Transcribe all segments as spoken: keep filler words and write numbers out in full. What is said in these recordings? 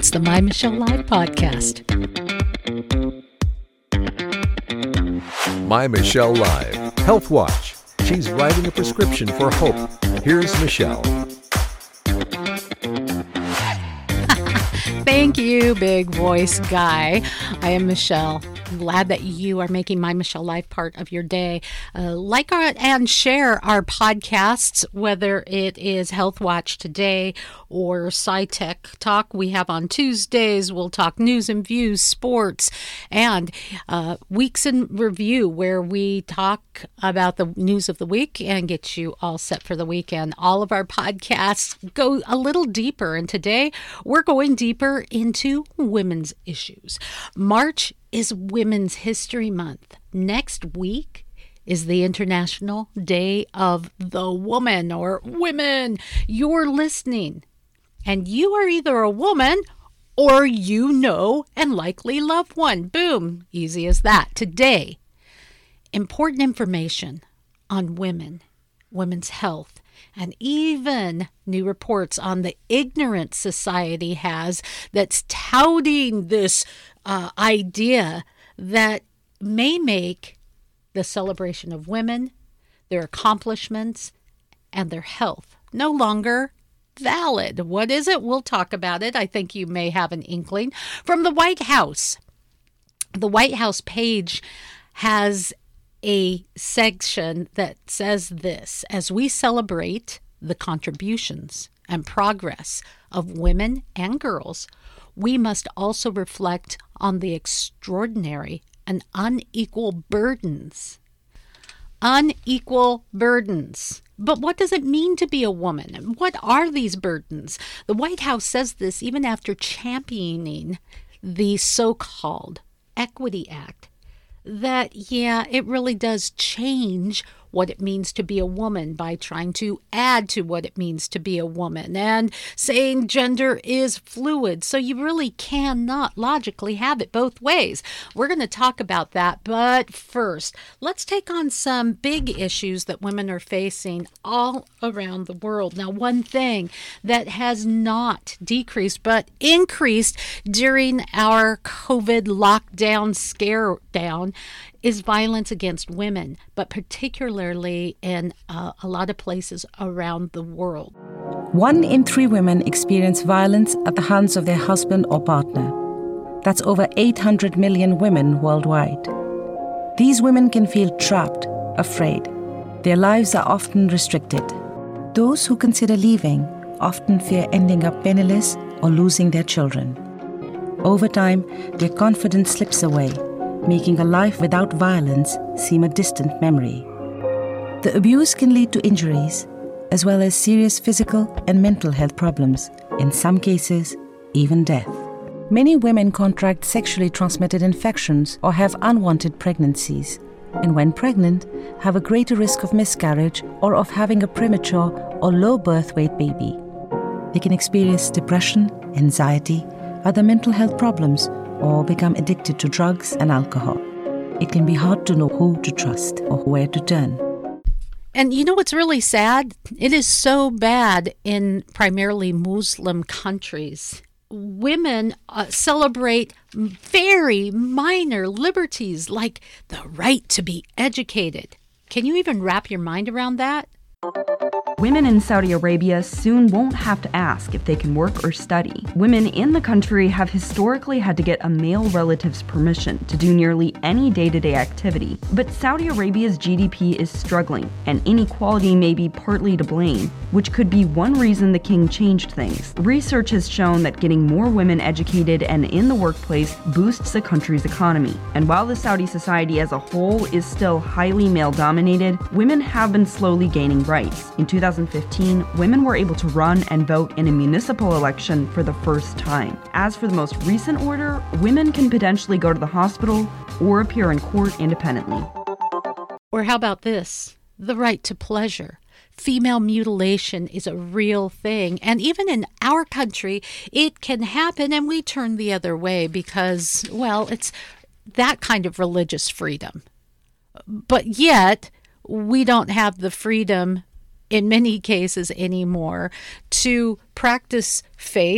It's the My Michelle Live podcast. My Michelle Live, Health Watch. She's writing a prescription for hope. Here's Michelle. Thank you, big voice guy. I am Michelle. I'm glad that you are making My Michelle Live part of your day. Uh, like our, and share our podcasts, whether it is Health Watch Today or SciTech Talk. We have on Tuesdays. We'll talk news and views, sports, and uh, Weeks in Review, where we talk about the news of the week and get you all set for the weekend. All of our podcasts go a little deeper, and today we're going deeper into women's issues. March is Women's History Month. Next week is the International Day of the Woman, or women. You're listening, and you are either a woman or you know and likely love one. Boom. Easy as that. Today, important information on women, women's health, and even new reports on the ignorant society has that's touting this uh, idea that may make the celebration of women, their accomplishments, and their health no longer valid. What is it? We'll talk about it. I think you may have an inkling. From the White House, the White House page has a section that says this: as we celebrate the contributions and progress of women and girls, we must also reflect on the extraordinary and unequal burdens. Unequal burdens. But what does it mean to be a woman? And what are these burdens? The White House says this even after championing the so-called Equity Act, that, yeah, it really does change what it means to be a woman by trying to add to what it means to be a woman and saying gender is fluid. So you really cannot logically have it both ways. We're going to talk about that. But first, let's take on some big issues that women are facing all around the world. Now, one thing that has not decreased but increased during our COVID lockdown scare down is violence against women, but particularly in uh, a lot of places around the world. One in three women experience violence at the hands of their husband or partner. That's over eight hundred million women worldwide. These women can feel trapped, afraid. Their lives are often restricted. Those who consider leaving often fear ending up penniless or losing their children. Over time, their confidence slips away, making a life without violence seem a distant memory. The abuse can lead to injuries, as well as serious physical and mental health problems, in some cases, even death. Many women contract sexually transmitted infections or have unwanted pregnancies, and when pregnant, have a greater risk of miscarriage or of having a premature or low birth weight baby. They can experience depression, anxiety, other mental health problems, or become addicted to drugs and alcohol. It can be hard to know who to trust or where to turn. And you know what's really sad? It is so bad in primarily Muslim countries. Women uh, celebrate very minor liberties like the right to be educated. Can you even wrap your mind around that? Women in Saudi Arabia soon won't have to ask if they can work or study. Women in the country have historically had to get a male relative's permission to do nearly any day-to-day activity. But Saudi Arabia's G D P is struggling, and inequality may be partly to blame, which could be one reason the king changed things. Research has shown that getting more women educated and in the workplace boosts the country's economy. And while the Saudi society as a whole is still highly male-dominated, women have been slowly gaining rights. In two thousand fifteen, women were able to run and vote in a municipal election for the first time. As for the most recent order, women can potentially go to the hospital or appear in court independently. Or how about this? The right to pleasure. Female mutilation is a real thing. And even in our country, it can happen, and we turn the other way because, well, it's that kind of religious freedom. But yet, we don't have the freedom in many cases anymore to practice faith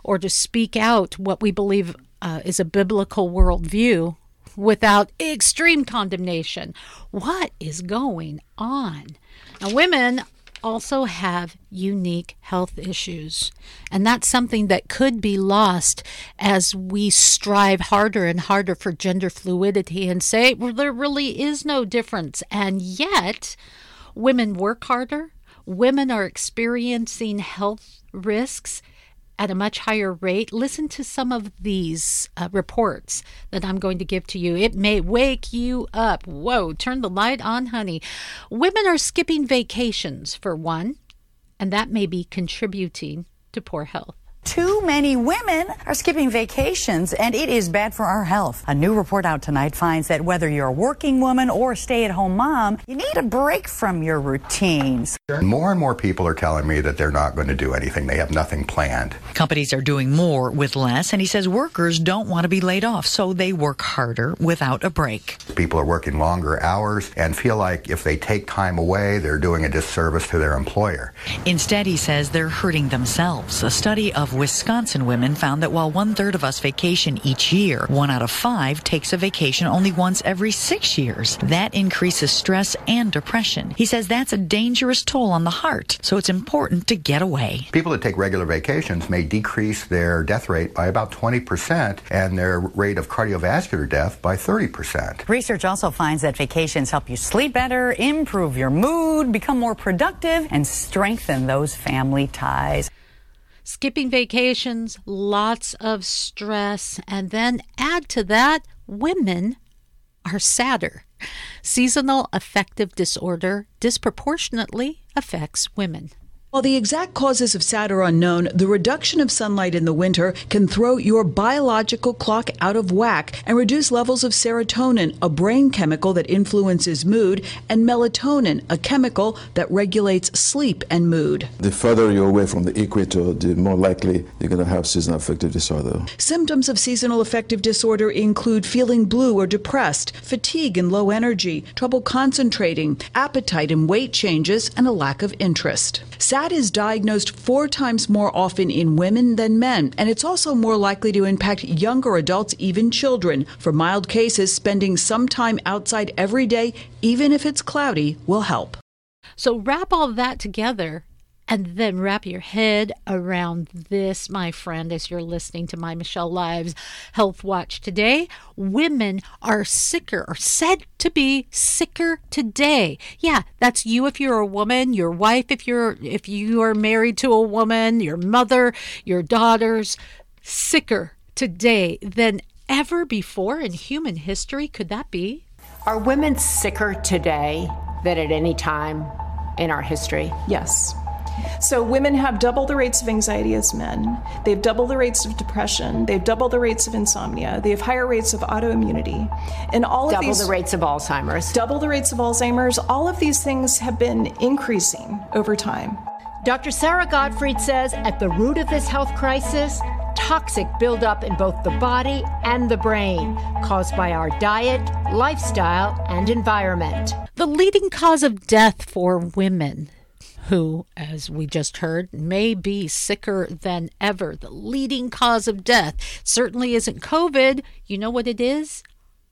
or to speak out what we believe uh, is a biblical worldview without extreme condemnation. What is going on? Now, women also have unique health issues, and that's something that could be lost as we strive harder and harder for gender fluidity and say, well, there really is no difference. And yet, women work harder. Women are experiencing health risks at a much higher rate. Listen to some of these uh, reports that I'm going to give to you. It may wake you up. Whoa, turn the light on, honey. Women are skipping vacations, for one, and that may be contributing to poor health. Too many women are skipping vacations, and it is bad for our health. A new report out tonight finds that whether you're a working woman or a stay-at-home mom, you need a break from your routines. More and more people are telling me that they're not going to do anything. They have nothing planned. Companies are doing more with less, and he says workers don't want to be laid off, so they work harder without a break. People are working longer hours and feel like if they take time away, they're doing a disservice to their employer. Instead, he says they're hurting themselves. A study of Wisconsin women found that while one-third of us vacation each year, one out of five takes a vacation only once every six years. That increases stress and depression. He says that's a dangerous toll on the heart, so it's important to get away. People that take regular vacations may decrease their death rate by about twenty percent and their rate of cardiovascular death by thirty percent. Research also finds that vacations help you sleep better, improve your mood, become more productive, and strengthen those family ties. Skipping vacations, lots of stress, and then add to that, women are sadder. Seasonal affective disorder disproportionately affects women. While the exact causes of SAD are unknown, the reduction of sunlight in the winter can throw your biological clock out of whack and reduce levels of serotonin, a brain chemical that influences mood, and melatonin, a chemical that regulates sleep and mood. The further you're away from the equator, the more likely you're going to have seasonal affective disorder. Symptoms of seasonal affective disorder include feeling blue or depressed, fatigue and low energy, trouble concentrating, appetite and weight changes, and a lack of interest. SAD is diagnosed four times more often in women than men, and it's also more likely to impact younger adults, even children. For mild cases, spending some time outside every day, even if it's cloudy, will help. So wrap all that together and then wrap your head around this, my friend, as you're listening to My Michelle Live's Health Watch today. Women are sicker, or said to be sicker today. Yeah, that's you if you're a woman, your wife if you're if you are married to a woman, your mother, your daughters, sicker today than ever before in human history. Could that be? Are women sicker today than at any time in our history? Yes. So women have double the rates of anxiety as men. They have double the rates of depression. They have double the rates of insomnia. They have higher rates of autoimmunity. And all double of these... Double the rates of Alzheimer's. Double the rates of Alzheimer's. All of these things have been increasing over time. Doctor Sarah Gottfried says at the root of this health crisis, toxic buildup in both the body and the brain, caused by our diet, lifestyle, and environment. The leading cause of death for women, who, as we just heard, may be sicker than ever. The leading cause of death certainly isn't COVID. You know what it is?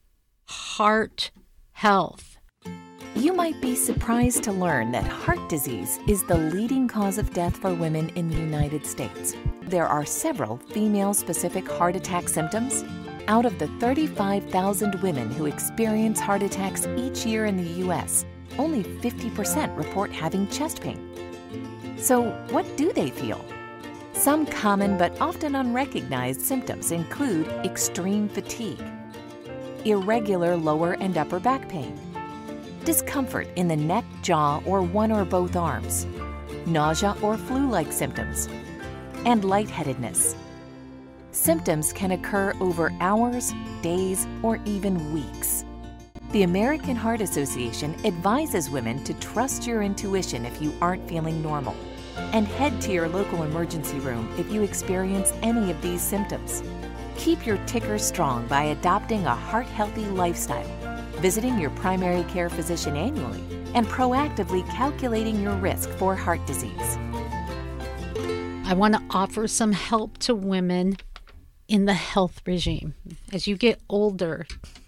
Heart health. You might be surprised to learn that heart disease is the leading cause of death for women in the United States. There are several female-specific heart attack symptoms. Out of the thirty-five thousand women who experience heart attacks each year in the U S, only fifty percent report having chest pain. So what do they feel? Some common but often unrecognized symptoms include extreme fatigue, irregular lower and upper back pain, discomfort in the neck, jaw, or one or both arms, nausea or flu-like symptoms, and lightheadedness. Symptoms can occur over hours, days, or even weeks. The American Heart Association advises women to trust your intuition if you aren't feeling normal, and head to your local emergency room if you experience any of these symptoms. Keep your ticker strong by adopting a heart-healthy lifestyle, visiting your primary care physician annually, and proactively calculating your risk for heart disease. I want to offer some help to women in the health regime. As you get older,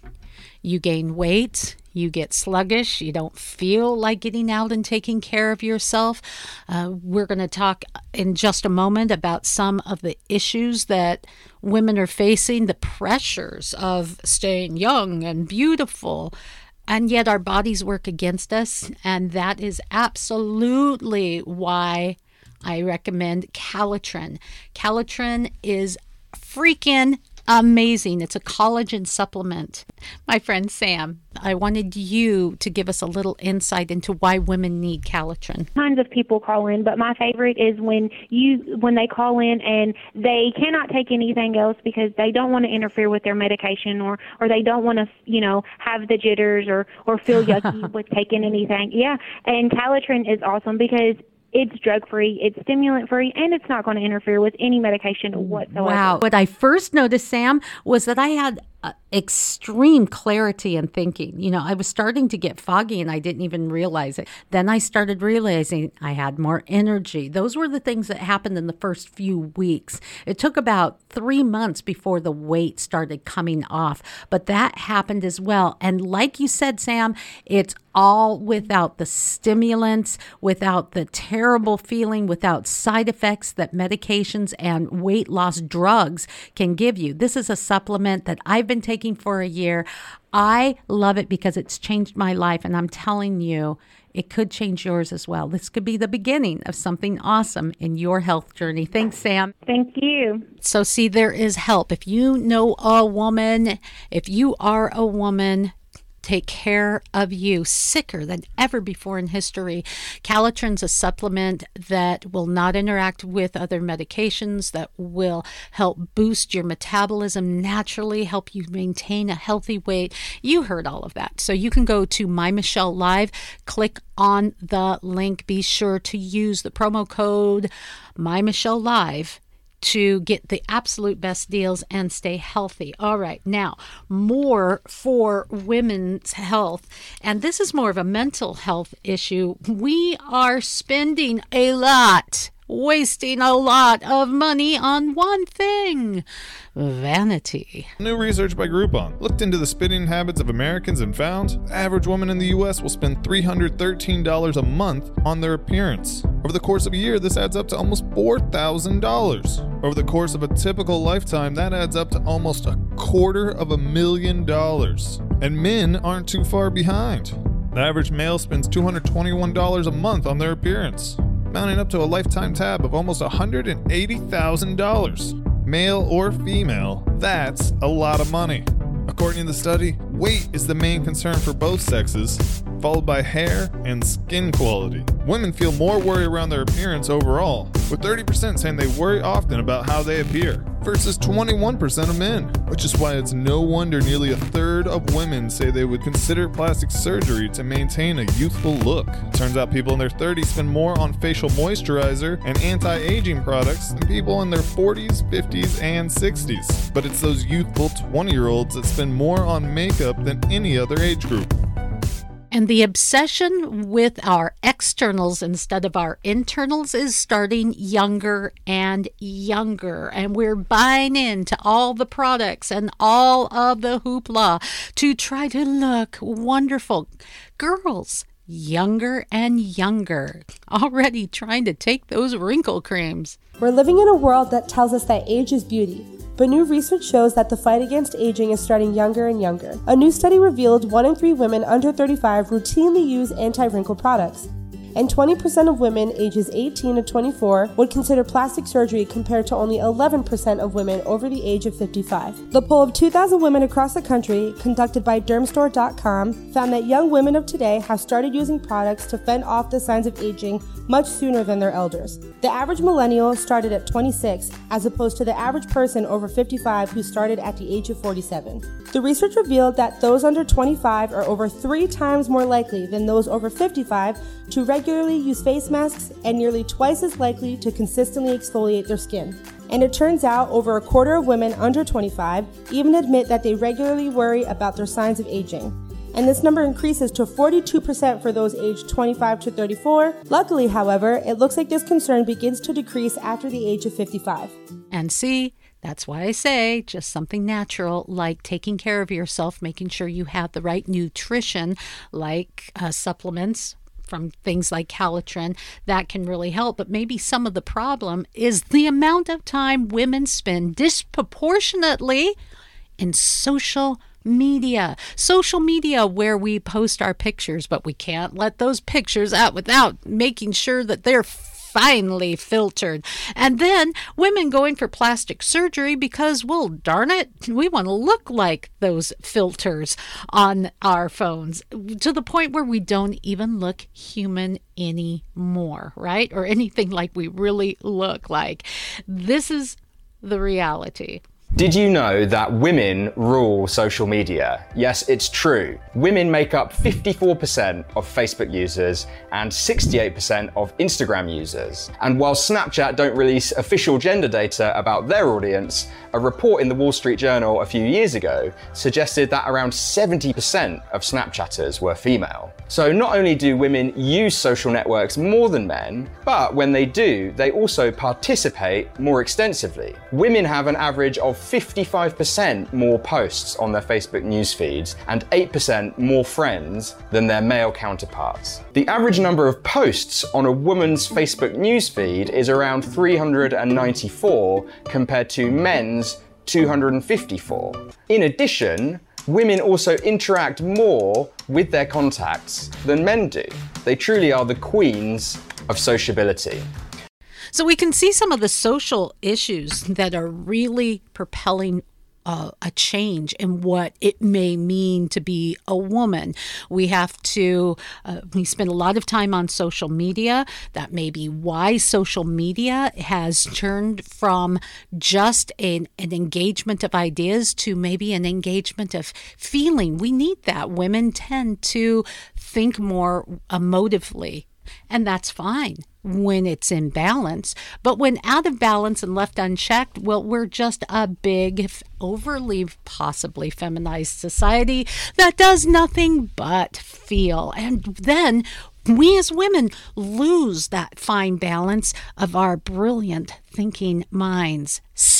you gain weight, you get sluggish, you don't feel like getting out and taking care of yourself. Uh, we're going to talk in just a moment about some of the issues that women are facing, the pressures of staying young and beautiful, and yet our bodies work against us. And that is absolutely why I recommend Calitrin. Calitrin is freaking amazing. It's a collagen supplement. My friend Sam, I wanted you to give us a little insight into why women need Calitrin. Tons of people call in, but my favorite is when you when they call in and they cannot take anything else because they don't want to interfere with their medication, or or they don't want to, you know, have the jitters or or feel yucky with taking anything. Yeah, and Calitrin is awesome because it's drug-free, it's stimulant-free, and it's not going to interfere with any medication whatsoever. Wow. What I first noticed, Sam, was that I had uh, extreme clarity in thinking. You know, I was starting to get foggy and I didn't even realize it. Then I started realizing I had more energy. Those were the things that happened in the first few weeks. It took about three months before the weight started coming off, but that happened as well. And like you said, Sam, it's all without the stimulants, without the terrible feeling, without side effects that medications and weight loss drugs can give you. This is a supplement that I've been taking for a year. I love it because it's changed my life, and I'm telling you, it could change yours as well. This could be the beginning of something awesome in your health journey. Thanks, Sam. Thank you. So see, there is help. If you know a woman, if you are a woman, take care of you, sicker than ever before in history. Calitrin's a supplement that will not interact with other medications, that will help boost your metabolism naturally, help you maintain a healthy weight. You heard all of that. So you can go to My Michelle Live, click on the link. Be sure to use the promo code My Michelle Live to get the absolute best deals and stay healthy. All right, now more for women's health. And this is more of a mental health issue. We are spending a lot, wasting a lot of money on one thing: vanity. New research by Groupon looked into the spending habits of Americans and found the average woman in the U S will spend three hundred thirteen dollars a month on their appearance. Over the course of a year, this adds up to almost four thousand dollars. Over the course of a typical lifetime, that adds up to almost a quarter of a million dollars. And men aren't too far behind. The average male spends two hundred twenty-one dollars a month on their appearance, mounting up to a lifetime tab of almost one hundred eighty thousand dollars. Male or female, that's a lot of money. According to the study, weight is the main concern for both sexes, followed by hair and skin quality. Women feel more worry around their appearance overall, with thirty percent saying they worry often about how they appear, versus twenty-one percent of men, which is why it's no wonder nearly a third of women say they would consider plastic surgery to maintain a youthful look. Turns out people in their thirties spend more on facial moisturizer and anti-aging products than people in their forties, fifties, and sixties. But it's those youthful twenty-year-olds that spend more on makeup than any other age group. And the obsession with our externals instead of our internals is starting younger and younger. And we're buying into all the products and all of the hoopla to try to look wonderful. Girls, younger and younger, already trying to take those wrinkle creams. We're living in a world that tells us that age is beauty. But new research shows that the fight against aging is starting younger and younger. A new study revealed one in three women under thirty-five routinely use anti-wrinkle products. And twenty percent of women ages eighteen to twenty-four would consider plastic surgery compared to only eleven percent of women over the age of fifty-five. The poll of two thousand women across the country, conducted by dermstore dot com, found that young women of today have started using products to fend off the signs of aging much sooner than their elders. The average millennial started at twenty-six, as opposed to the average person over fifty-five who started at the age of forty-seven. The research revealed that those under twenty-five are over three times more likely than those over fifty-five to regularly use face masks and nearly twice as likely to consistently exfoliate their skin. And it turns out over a quarter of women under twenty-five even admit that they regularly worry about their signs of aging. and this number increases to forty-two percent for those aged twenty-five to thirty-four. Luckily, however, it looks like this concern begins to decrease after the age of fifty-five. And see, that's why I say just something natural, like taking care of yourself, making sure you have the right nutrition, like uh, supplements from things like Calitrin, that can really help. But maybe some of the problem is the amount of time women spend disproportionately in social media. Social media where we post our pictures, but we can't let those pictures out without making sure that they're finely filtered. And then women going for plastic surgery because, well, darn it, we want to look like those filters on our phones, to the point where we don't even look human anymore, right? Or anything like we really look like. This is the reality. Did you know that women rule social media? Yes, it's true. Women make up fifty-four percent of Facebook users and sixty-eight percent of Instagram users. And while Snapchat don't release official gender data about their audience, a report in the Wall Street Journal a few years ago suggested that around seventy percent of Snapchatters were female. So not only do women use social networks more than men, but when they do, they also participate more extensively. Women have an average of fifty-five percent more posts on their Facebook news feeds and eight percent more friends than their male counterparts. The average number of posts on a woman's Facebook news feed is around three hundred ninety-four compared to men's two hundred fifty-four. In addition, women also interact more with their contacts than men do. They truly are the queens of sociability. So we can see some of the social issues that are really propelling uh, a change in what it may mean to be a woman. We have to, uh, we spend a lot of time on social media. That may be why social media has turned from just an, an engagement of ideas to maybe an engagement of feeling. We need that. Women tend to think more emotively, and that's fine when it's in balance. But when out of balance and left unchecked, well, we're just a big, overly possibly feminized society that does nothing but feel. And then we as women lose that fine balance of our brilliant thinking minds.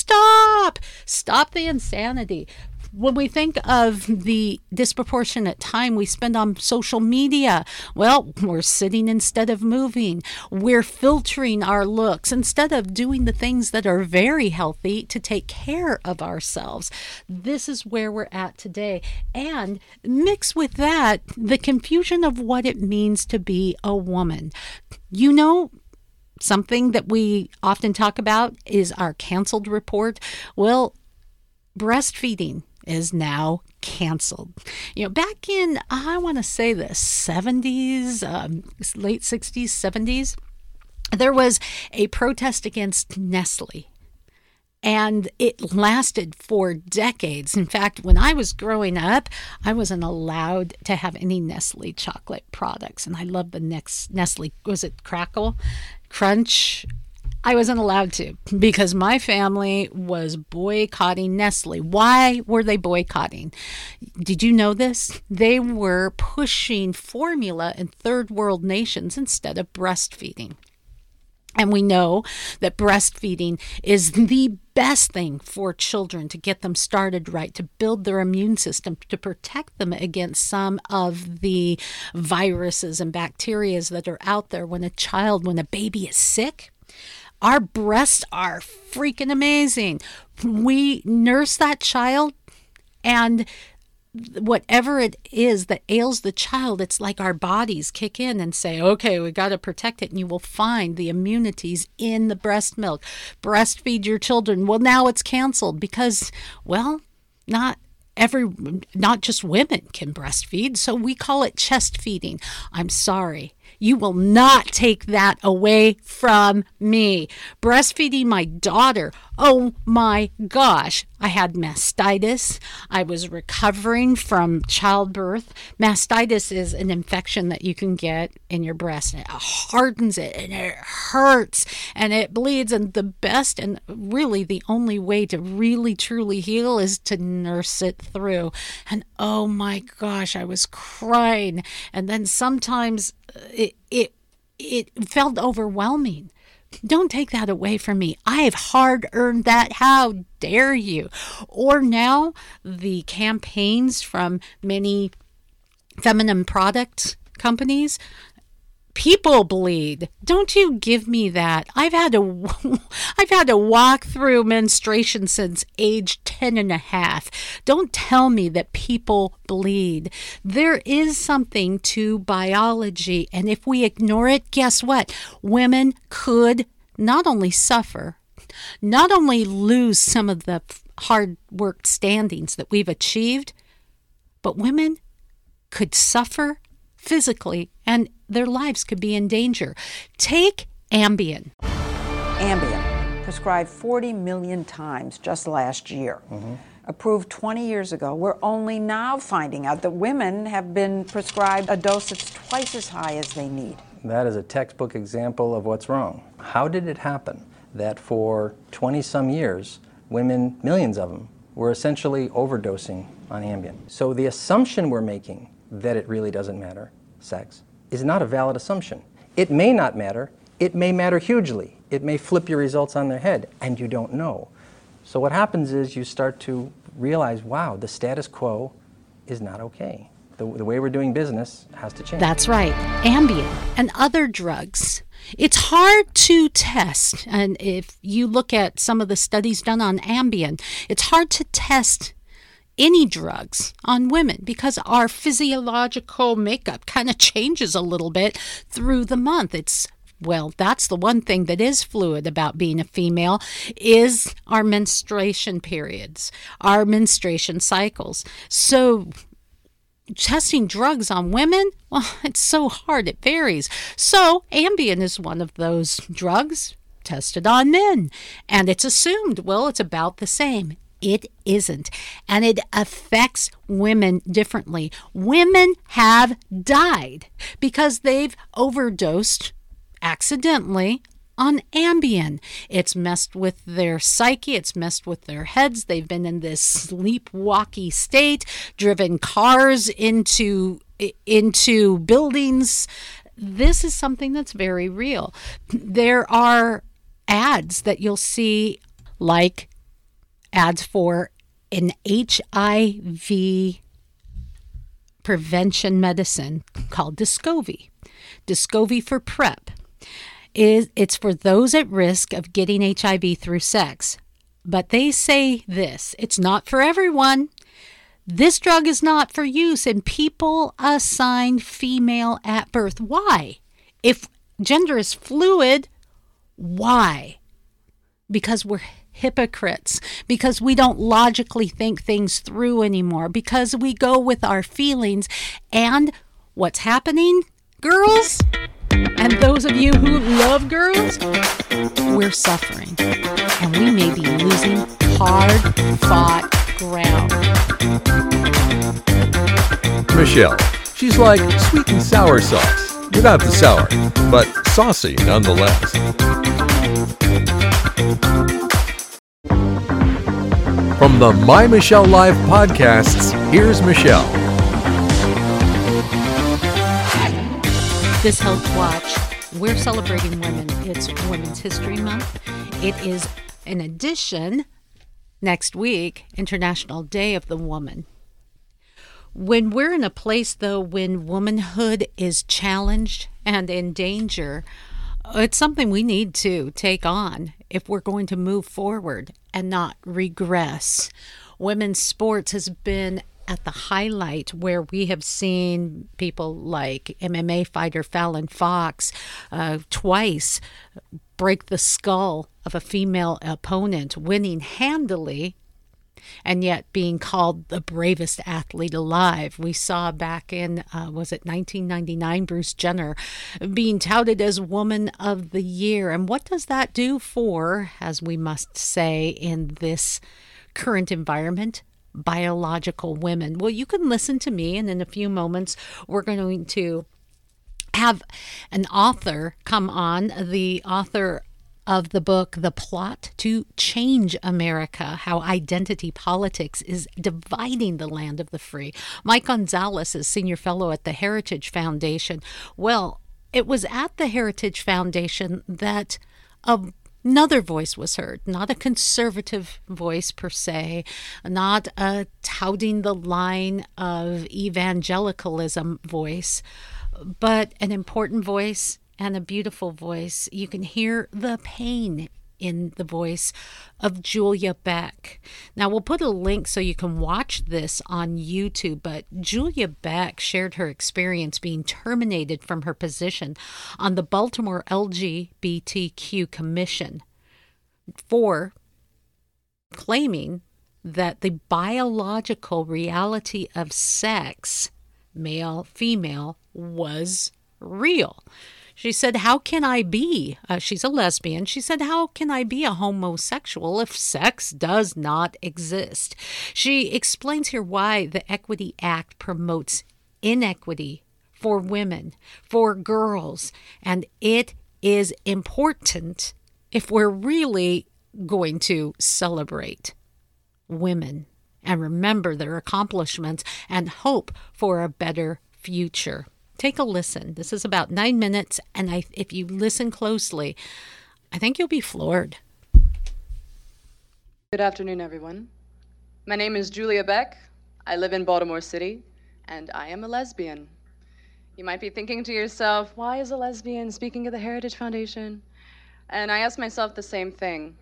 Stop! Stop the insanity. When we think of the disproportionate time we spend on social media, well, we're sitting instead of moving. We're filtering our looks instead of doing the things that are very healthy to take care of ourselves. This is where we're at today. And mix with that the confusion of what it means to be a woman. You know, something that we often talk about is our canceled report. Well, breastfeeding is now canceled. You know, back in, I want to say the seventies, um, late sixties, seventies, there was a protest against Nestle. And it lasted for decades. In fact, when I was growing up, I wasn't allowed to have any Nestle chocolate products. And I love the next Nestle, was it Crackle? Crunch? I wasn't allowed to because my family was boycotting Nestle. Why were they boycotting? Did you know this? They were pushing formula in third world nations instead of breastfeeding. And we know that breastfeeding is the best thing for children to get them started right, to build their immune system, to protect them against some of the viruses and bacteria that are out there when a child, when a baby is sick. Our breasts are freaking amazing. We nurse that child, and whatever it is that ails the child, it's like our bodies kick in and say, okay, we got to protect it. And you will find the immunities in the breast milk. Breastfeed your children. Well, now it's canceled because, well, not every, not just women can breastfeed. So we call it chest feeding. I'm sorry. You will not take that away from me. Breastfeeding my daughter, oh my gosh. I had mastitis. I was recovering from childbirth. Mastitis is an infection that you can get in your breast, and it hardens it, and it hurts, and it bleeds. And the best and really the only way to really truly heal is to nurse it through. And oh my gosh, I was crying. And then sometimes it it it felt overwhelming. Don't take that away from me. I have hard earned that. How dare you? Or now the campaigns from many feminine product companies. People bleed. Don't you give me that. I've had to I've had to walk through menstruation since age ten and a half. Don't tell me that people bleed. There is something to biology, and if we ignore it, guess what? Women could not only suffer, not only lose some of the hard work standings that we've achieved, but women could suffer physically, and their lives could be in danger. Take Ambien. Ambien, prescribed forty million times just last year. Mm-hmm. Approved twenty years ago. We're only now finding out that women have been prescribed a dose that's twice as high as they need. That is a textbook example of what's wrong. How did it happen that for twenty some years, women, millions of them, were essentially overdosing on Ambien? So the assumption we're making that it really doesn't matter, sex, is not a valid assumption. It may not matter. It may matter hugely. It may flip your results on their head, and you don't know. So what happens is you start to realize, wow, the status quo is not okay. The, the way we're doing business has to change. That's right. Ambien and other drugs. It's hard to test. And if you look at some of the studies done on Ambien, it's hard to test any drugs on women because our physiological makeup kind of changes a little bit through the month. It's Well, that's the one thing that is fluid about being a female is our menstruation periods, our menstruation cycles. So testing drugs on women, well, it's so hard. It varies. So Ambien is one of those drugs tested on men. And it's assumed, well, it's about the same. It isn't. And it affects women differently. Women have died because they've overdosed accidentally on Ambien. It's messed with their psyche. It's messed with their heads. They've been in this sleepwalky state, driven cars into into buildings. This is something that's very real. There are ads that you'll see, like ads for an H I V prevention medicine called Descovy. Descovy for PrEP. Is it's for those at risk of getting H I V through sex. But they say this, it's not for everyone. This drug is not for use in people assigned female at birth. Why? If gender is fluid, why? Because we're hypocrites, because we don't logically think things through anymore, because we go with our feelings. And what's happening, girls? And those of you who love girls, we're suffering. And we may be losing hard-fought ground. Michelle, she's like sweet and sour sauce, without the sour, but saucy nonetheless. From the My Michelle Live podcasts, here's Michelle. This Health Watch, we're celebrating women. It's Women's History Month. It is, in addition, next week, International Day of the Woman. When we're in a place, though, when womanhood is challenged and in danger, it's something we need to take on if we're going to move forward and not regress. Women's sports has been at the highlight where we have seen people like M M A fighter Fallon Fox uh, twice break the skull of a female opponent, winning handily and yet being called the bravest athlete alive. We saw back in, uh, was it nineteen ninety-nine, Bruce Jenner being touted as Woman of the Year. And what does that do for, as we must say in this current environment, biological women? Well, you can listen to me, and in a few moments, we're going to have an author come on, the author of the book, The Plot to Change America, How Identity Politics is Dividing the Land of the Free. Mike Gonzalez is Senior Fellow at the Heritage Foundation. Well, it was at the Heritage Foundation that another voice was heard, not a conservative voice per se, not a touting the line of evangelicalism voice, but an important voice and a beautiful voice. You can hear the pain in the voice of Julia Beck. Now, we'll put a link so you can watch this on YouTube, but Julia Beck shared her experience being terminated from her position on the Baltimore L G B T Q Commission for claiming that the biological reality of sex, male, female, was real. She said, how can I be, uh, she's a lesbian, she said, how can I be a homosexual if sex does not exist? She explains here why the Equity Act promotes inequity for women, for girls, and it is important if we're really going to celebrate women and remember their accomplishments and hope for a better future. Take a listen. This is about nine minutes, and I, if you listen closely, I think you'll be floored. Good afternoon, everyone. My name is Julia Beck. I live in Baltimore City, and I am a lesbian. You might be thinking to yourself, why is a lesbian speaking at the Heritage Foundation? And I ask myself the same thing.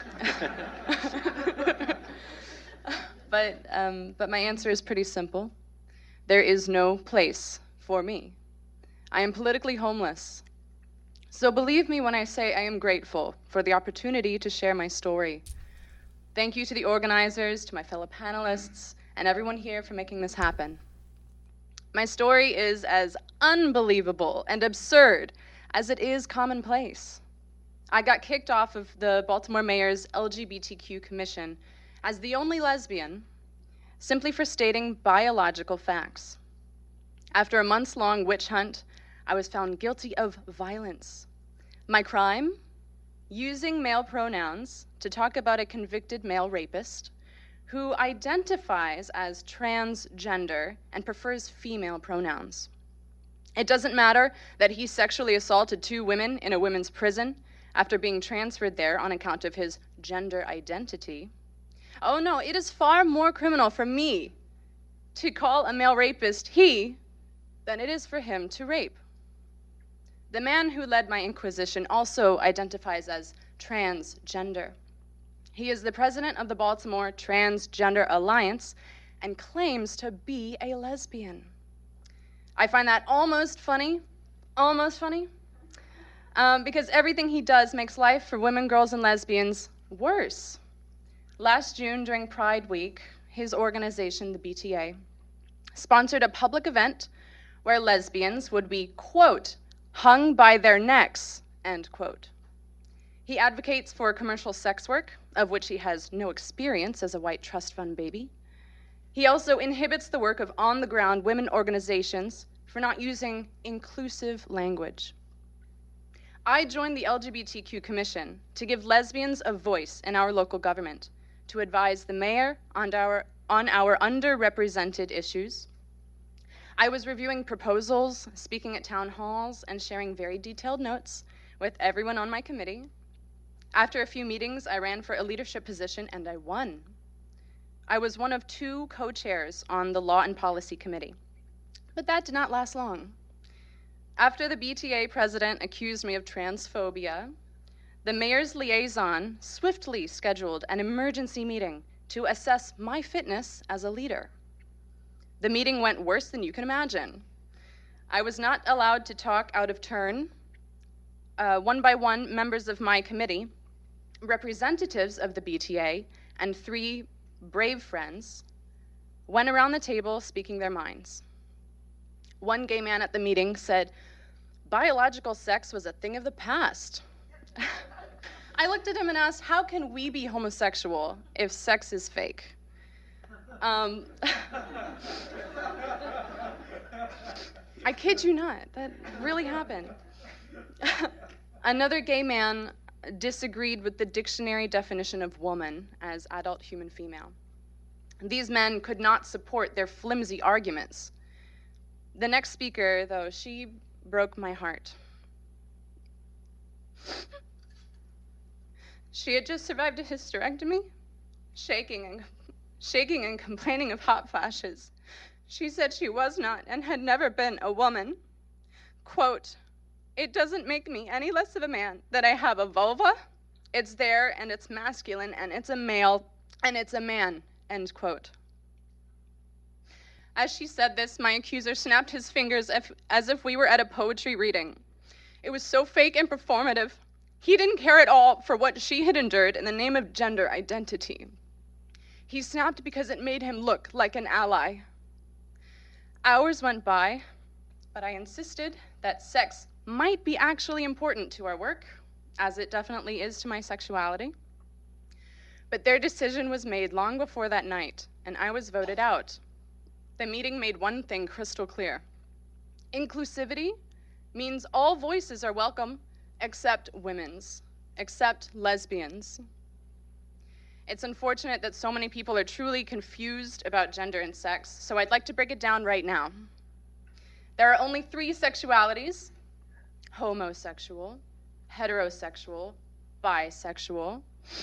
but, um, but my answer is pretty simple. There is no place for me. I am politically homeless. So believe me when I say I am grateful for the opportunity to share my story. Thank you to the organizers, to my fellow panelists, and everyone here for making this happen. My story is as unbelievable and absurd as it is commonplace. I got kicked off of the Baltimore Mayor's L G B T Q Commission as the only lesbian, simply for stating biological facts. After a months-long witch hunt, I was found guilty of violence. My crime? Using male pronouns to talk about a convicted male rapist who identifies as transgender and prefers female pronouns. It doesn't matter that he sexually assaulted two women in a women's prison after being transferred there on account of his gender identity. Oh no, it is far more criminal for me to call a male rapist he than it is for him to rape. The man who led my inquisition also identifies as transgender. He is the president of the Baltimore Transgender Alliance and claims to be a lesbian. I find that almost funny, almost funny, um, because everything he does makes life for women, girls, and lesbians worse. Last June, during Pride Week, his organization, the B T A, sponsored a public event where lesbians would be, quote, hung by their necks, end quote. He advocates for commercial sex work, of which he has no experience as a white trust fund baby. He also inhibits the work of on-the-ground women organizations for not using inclusive language. I joined the L G B T Q Commission to give lesbians a voice in our local government, to advise the mayor on our, on our underrepresented issues. I was reviewing proposals, speaking at town halls, and sharing very detailed notes with everyone on my committee. After a few meetings, I ran for a leadership position, and I won. I was one of two co-chairs on the Law and Policy Committee, but that did not last long. After the B T A president accused me of transphobia, the mayor's liaison swiftly scheduled an emergency meeting to assess my fitness as a leader. The meeting went worse than you can imagine. I was not allowed to talk out of turn. Uh, one by one, members of my committee, representatives of the B T A, and three brave friends, went around the table speaking their minds. One gay man at the meeting said, "Biological sex was a thing of the past." I looked at him and asked, how can we be homosexual if sex is fake? Um, I kid you not, that really happened. Another gay man disagreed with the dictionary definition of woman as adult human female. These men could not support their flimsy arguments. The next speaker, though, she broke my heart. She had just survived a hysterectomy, shaking and, shaking and complaining of hot flashes. She said she was not and had never been a woman. Quote, "It doesn't make me any less of a man that I have a vulva. It's there and it's masculine and it's a male and it's a man," end quote. As she said this, my accuser snapped his fingers as if we were at a poetry reading. It was so fake and performative. He didn't care at all for what she had endured in the name of gender identity. He snapped because it made him look like an ally. Hours went by, but I insisted that sex might be actually important to our work, as it definitely is to my sexuality. But their decision was made long before that night, and I was voted out. The meeting made one thing crystal clear. Inclusivity means all voices are welcome except women's, except lesbians. It's unfortunate that so many people are truly confused about gender and sex, so I'd like to break it down right now. There are only three sexualities: homosexual, heterosexual, bisexual.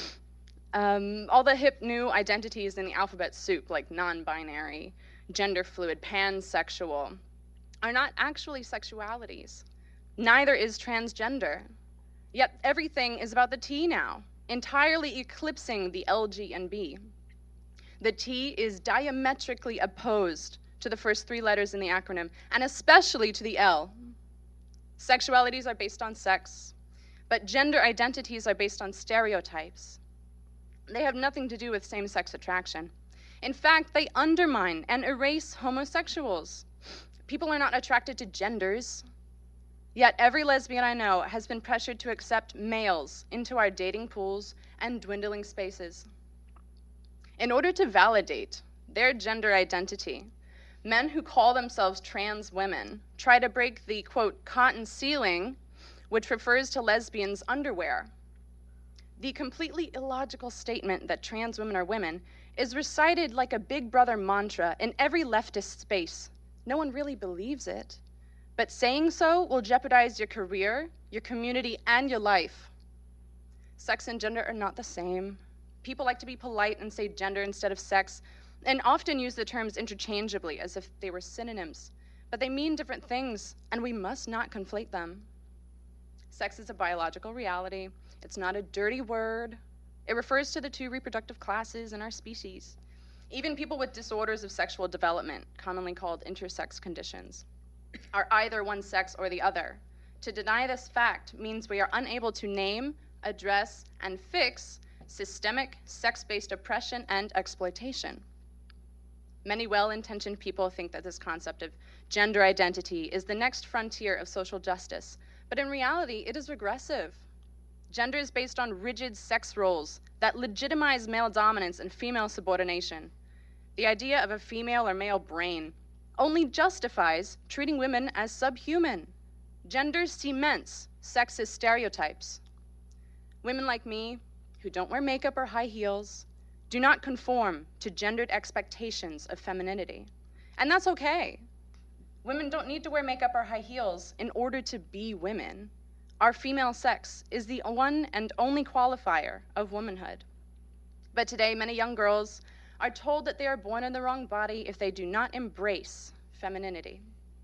Um, all the hip new identities in the alphabet soup, like non-binary, gender fluid, pansexual, are not actually sexualities. Neither is transgender. Yet everything is about the T now, entirely eclipsing the L, G, and B. The T is diametrically opposed to the first three letters in the acronym, and especially to the L. Sexualities are based on sex, but gender identities are based on stereotypes. They have nothing to do with same-sex attraction. In fact, they undermine and erase homosexuals. People are not attracted to genders. Yet every lesbian I know has been pressured to accept males into our dating pools and dwindling spaces. In order to validate their gender identity, men who call themselves trans women try to break the, quote, cotton ceiling, which refers to lesbians' underwear. The completely illogical statement that trans women are women is recited like a Big Brother mantra in every leftist space. No one really believes it. But saying so will jeopardize your career, your community, and your life. Sex and gender are not the same. People like to be polite and say gender instead of sex, and often use the terms interchangeably as if they were synonyms. But they mean different things, and we must not conflate them. Sex is a biological reality. It's not a dirty word. It refers to the two reproductive classes in our species. Even people with disorders of sexual development, commonly called intersex conditions, are either one sex or the other. To deny this fact means we are unable to name, address, and fix systemic sex-based oppression and exploitation. Many well-intentioned people think that this concept of gender identity is the next frontier of social justice, but in reality, it is regressive. Gender is based on rigid sex roles that legitimize male dominance and female subordination. The idea of a female or male brain only justifies treating women as subhuman. Gender cements sexist stereotypes. Women like me, who don't wear makeup or high heels, do not conform to gendered expectations of femininity. And that's okay. Women don't need to wear makeup or high heels in order to be women. Our female sex is the one and only qualifier of womanhood. But today, many young girls are told that they are born in the wrong body if they do not embrace femininity.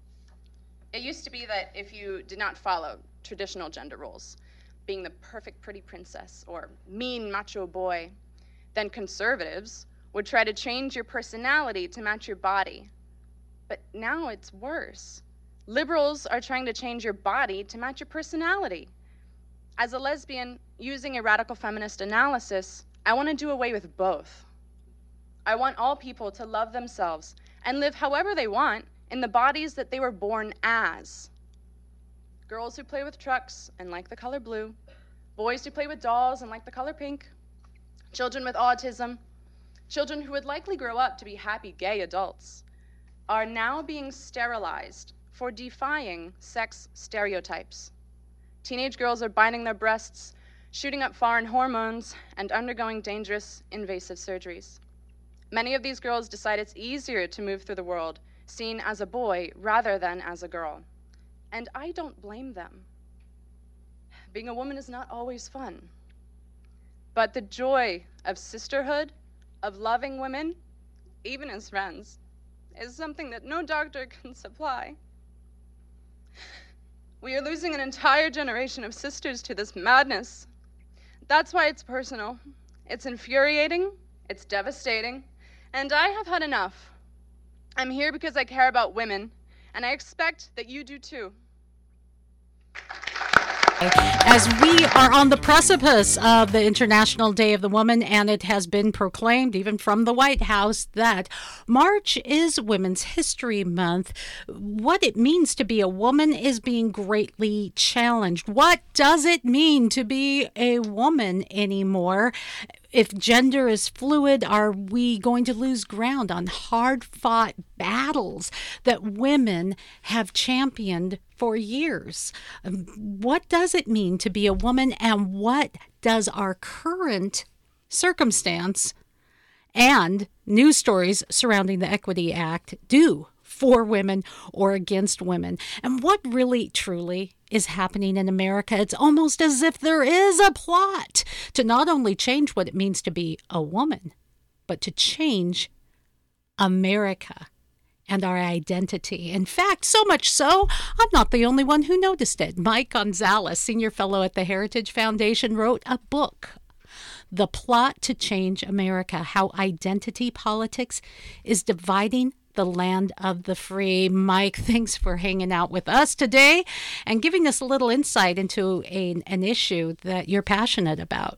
It used to be that if you did not follow traditional gender roles, being the perfect pretty princess or mean macho boy, then conservatives would try to change your personality to match your body. But now it's worse. Liberals are trying to change your body to match your personality. As a lesbian, using a radical feminist analysis, I want to do away with both. I want all people to love themselves and live however they want in the bodies that they were born as. Girls who play with trucks and like the color blue, boys who play with dolls and like the color pink, children with autism, children who would likely grow up to be happy gay adults, are now being sterilized for defying sex stereotypes. Teenage girls are binding their breasts, shooting up foreign hormones, and undergoing dangerous invasive surgeries. Many of these girls decide it's easier to move through the world seen as a boy rather than as a girl. And I don't blame them. Being a woman is not always fun. But the joy of sisterhood, of loving women, even as friends, is something that no doctor can supply. We are losing an entire generation of sisters to this madness. That's why it's personal. It's infuriating, it's devastating, and I have had enough. I'm here because I care about women, and I expect that you do too. As we are on the precipice of the International Day of the Woman, and it has been proclaimed even from the White House that March is Women's History Month, what it means to be a woman is being greatly challenged. What does it mean to be a woman anymore? If gender is fluid, are we going to lose ground on hard-fought battles that women have championed for years? What does it mean to be a woman, and what does our current circumstance and news stories surrounding the Equity Act do for women or against women? And what really, truly is happening in America? It's almost as if there is a plot to not only change what it means to be a woman, but to change America and our identity. In fact, so much so, I'm not the only one who noticed it. Mike Gonzalez, senior fellow at the Heritage Foundation, wrote a book, The Plot to Change America: How Identity Politics is Dividing the Land of the Free. Mike, thanks for hanging out with us today and giving us a little insight into a, an issue that you're passionate about.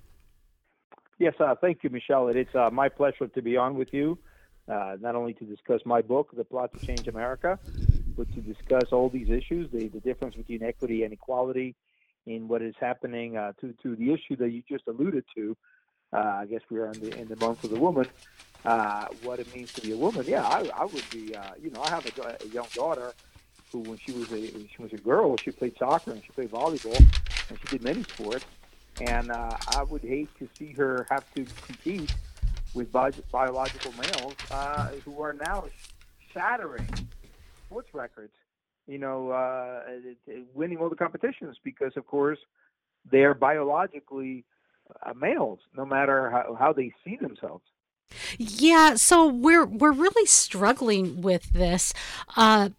Yes, uh, thank you, Michelle. It's uh, my pleasure to be on with you, uh, not only to discuss my book, The Plot to Change America, but to discuss all these issues, the, the difference between equity and equality in what is happening uh, to, to the issue that you just alluded to. Uh, I guess we are in the, in the month of the woman. Uh, what it means to be a woman. Yeah, I, I would be, uh, you know, I have a, a young daughter who, when she was a when she was a girl, she played soccer and she played volleyball and she did many sports. And uh, I would hate to see her have to compete with bi- biological males uh, who are now shattering sports records, you know, uh, winning all the competitions because, of course, they are biologically uh, males, no matter how, how they see themselves. Yeah, so we're we're really struggling with this. Uh,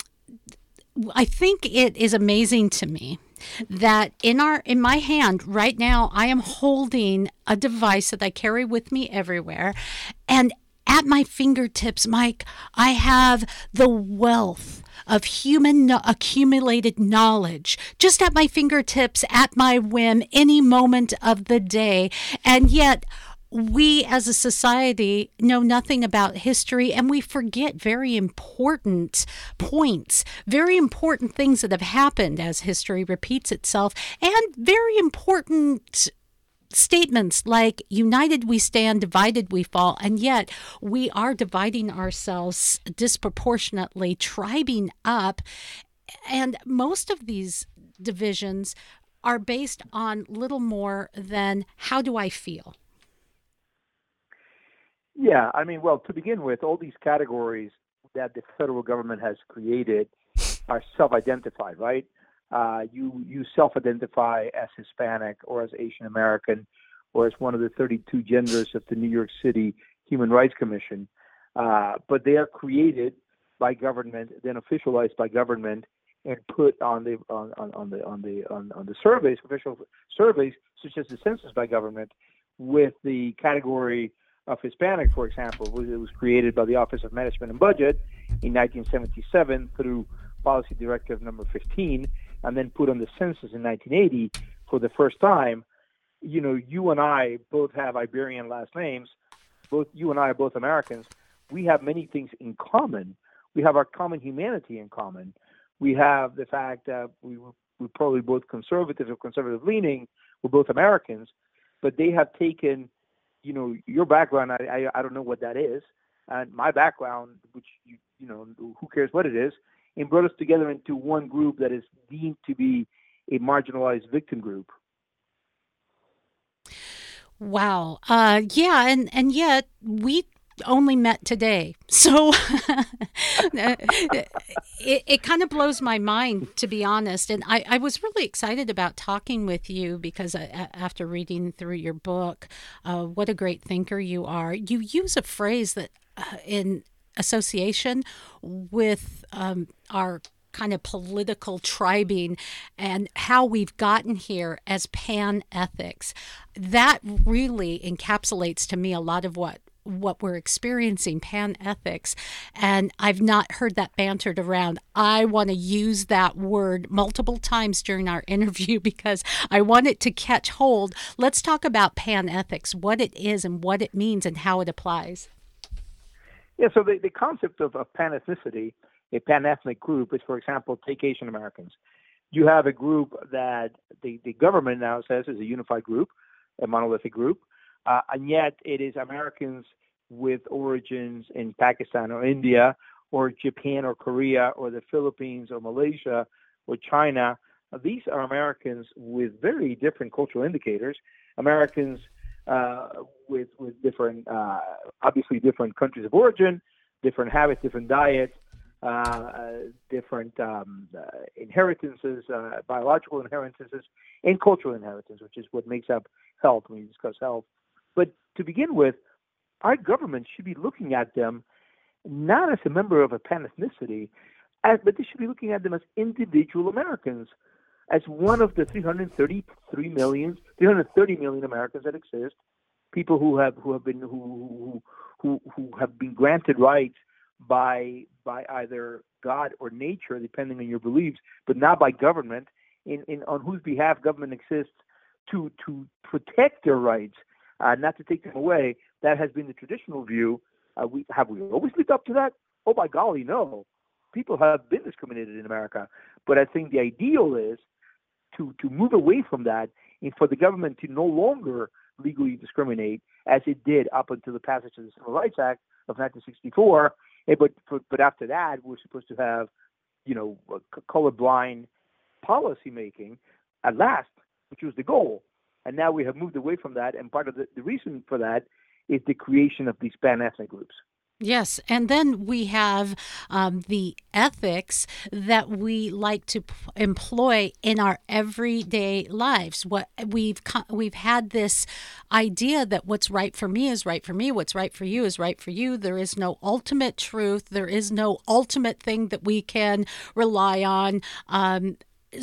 I think it is amazing to me that in our in my hand right now, I am holding a device that I carry with me everywhere, and at my fingertips, Mike, I have the wealth of human no- accumulated knowledge just at my fingertips, at my whim, any moment of the day, and yet we as a society know nothing about history, and we forget very important points, very important things that have happened as history repeats itself, and very important statements like united we stand, divided we fall, and yet we are dividing ourselves disproportionately, tribing up, and most of these divisions are based on little more than how do I feel? Yeah, I mean, well, to begin with, all these categories that the federal government has created are self-identified, right? Uh, you you self-identify as Hispanic or as Asian American or as one of the thirty-two genders of the New York City Human Rights Commission, uh, but they are created by government, then officialized by government, and put on the on, on, on the on the on, on the surveys, official surveys, such as the census by government, with the category of Hispanic, for example. It was created by the Office of Management and Budget in nineteen seventy-seven through Policy Directive number fifteen, and then put on the census in nineteen eighty for the first time. You know, you and I both have Iberian last names, both you and I are both Americans. We have many things in common. We have our common humanity in common. We have the fact that we we're probably both conservative or conservative leaning. We're both Americans, but they have taken, you know, your background. I I, I don't know what that is, and my background, which you you know, who cares what it is, and brought us together into one group that is deemed to be a marginalized victim group. Wow. Uh, yeah, and, and yet we only met today. So it, it kind of blows my mind, to be honest. And I, I was really excited about talking with you because I, after reading through your book, uh, what a great thinker you are. You use a phrase that uh, in association with um, our kind of political tribing and how we've gotten here as pan-ethics. That really encapsulates to me a lot of what what we're experiencing, pan-ethics, and I've not heard that bantered around. I want to use that word multiple times during our interview because I want it to catch hold. Let's talk about pan-ethics, what it is and what it means and how it applies. Yeah, so the, the concept of, of pan-ethnicity, a pan-ethnic group, is, for example, take Asian Americans. You have a group that the, the government now says is a unified group, a monolithic group, uh, and yet it is Americans with origins in Pakistan or India or Japan or Korea or the Philippines or Malaysia or China. These are Americans with very different cultural indicators, Americans uh, with, with different, uh, obviously different countries of origin, different habits, different diets, uh, different um, uh, inheritances, uh, biological inheritances, and cultural inheritance, which is what makes up health when you discuss health. But to begin with, our government should be looking at them not as a member of a pan-ethnicity, as, but they should be looking at them as individual Americans, as one of the three hundred thirty-three million, three hundred thirty million Americans that exist, people who have who have been who who who have been granted rights by by either God or nature, depending on your beliefs, but not by government, in, in on whose behalf government exists to to protect their rights, uh, not to take them away. That has been the traditional view. Uh, we have we always lived up to that? Oh, by golly, no. People have been discriminated in America, but I think the ideal is to to move away from that and for the government to no longer legally discriminate as it did up until the passage of the Civil Rights Act of nineteen sixty-four. But but after that, we're supposed to have, you know, colorblind policy making at last, which was the goal. And now we have moved away from that. And part of the, the reason for that is the creation of these pan-ethnic groups. Yes, and then we have um, the ethics that we like to p- employ in our everyday lives. What we've co- we've had this idea that what's right for me is right for me, what's right for you is right for you. There is no ultimate truth. There is no ultimate thing that we can rely on. Um,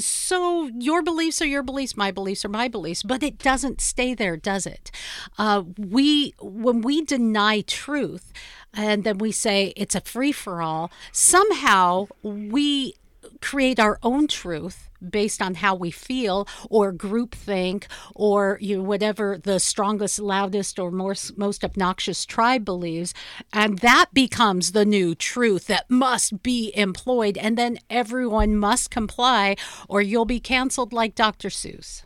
So your beliefs are your beliefs, my beliefs are my beliefs, but it doesn't stay there, does it? Uh, we, when we deny truth and then we say it's a free-for-all, somehow we create our own truth based on how we feel, or groupthink, or you know, whatever the strongest, loudest, or most, most obnoxious tribe believes, and that becomes the new truth that must be employed, and then everyone must comply, or you'll be canceled like Doctor Seuss.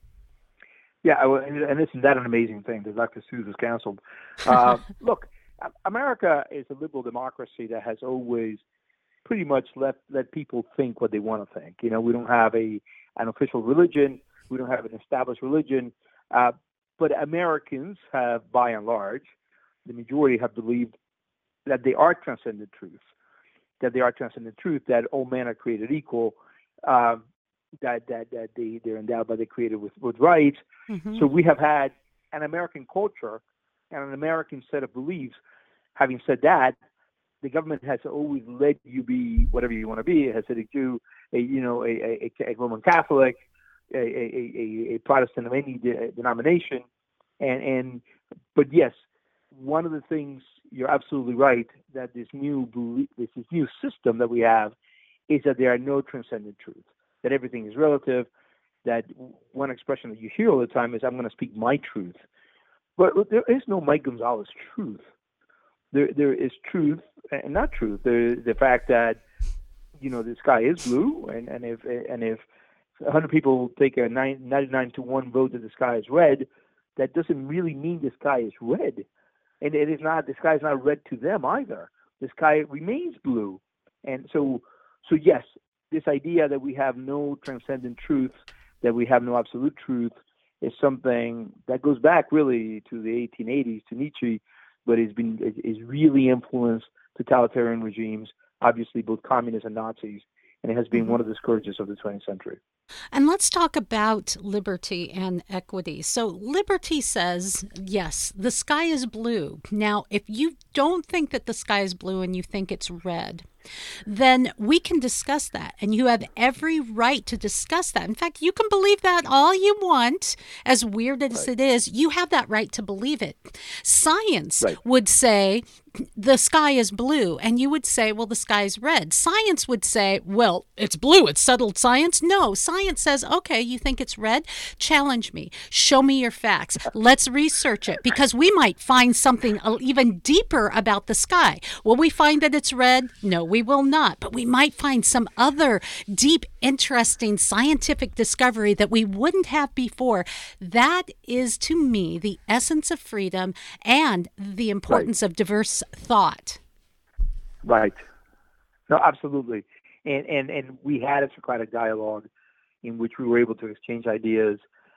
Yeah, and isn't that an amazing thing that Doctor Seuss was canceled? Uh, look, America is a liberal democracy that has always pretty much let let people think what they want to think. You know, we don't have a an official religion. We don't have an established religion. Uh, but Americans have, by and large, the majority have believed that they are transcendent truth, that they are transcendent truth, that all men are created equal, uh, that that that they they're endowed by the Creator with with rights. Mm-hmm. So we have had an American culture and an American set of beliefs. Having said that, the government has always let you be whatever you want to be, a Hasidic Jew, a you know, a, a, a Roman Catholic, a, a, a Protestant of any de- denomination, and and but yes, one of the things you're absolutely right that this new belief, this, this new system that we have is that there are no transcendent truths, that everything is relative. That one expression that you hear all the time is, "I'm going to speak my truth." But there is no Mike Gonzalez truth. There, there is truth and not truth. There, the fact that you know the sky is blue, and, and if and if one hundred people take a ninety-nine to one vote that the sky is red, that doesn't really mean the sky is red, and it is not. The sky is not red to them either. The sky remains blue, and so so yes, this idea that we have no transcendent truth, that we have no absolute truth, is something that goes back really to the eighteen eighties, to Nietzsche, but it's been is really influenced totalitarian regimes, obviously both communists and Nazis, and it has been mm-hmm. one of the scourges of the twentieth century. And let's talk about liberty and equity. So liberty says, yes, the sky is blue. Now, if you don't think that the sky is blue and you think it's red, then we can discuss that. And you have every right to discuss that. In fact, you can believe that all you want, as weird as right. it is. You have that right to believe it. Science right. would say the sky is blue, and you would say, well, the sky is red. Science would say, well, it's blue. It's settled science. No, science says, okay, you think it's red? Challenge me. Show me your facts. Let's research it, because we might find something even deeper about the sky. Will we find that it's red? No, we will not. But we might find some other deep, interesting scientific discovery that we wouldn't have before. That is, to me, the essence of freedom and the importance right. of diverse thought. Right. No, absolutely. And and and we had a Socratic dialogue in which we were able to exchange ideas.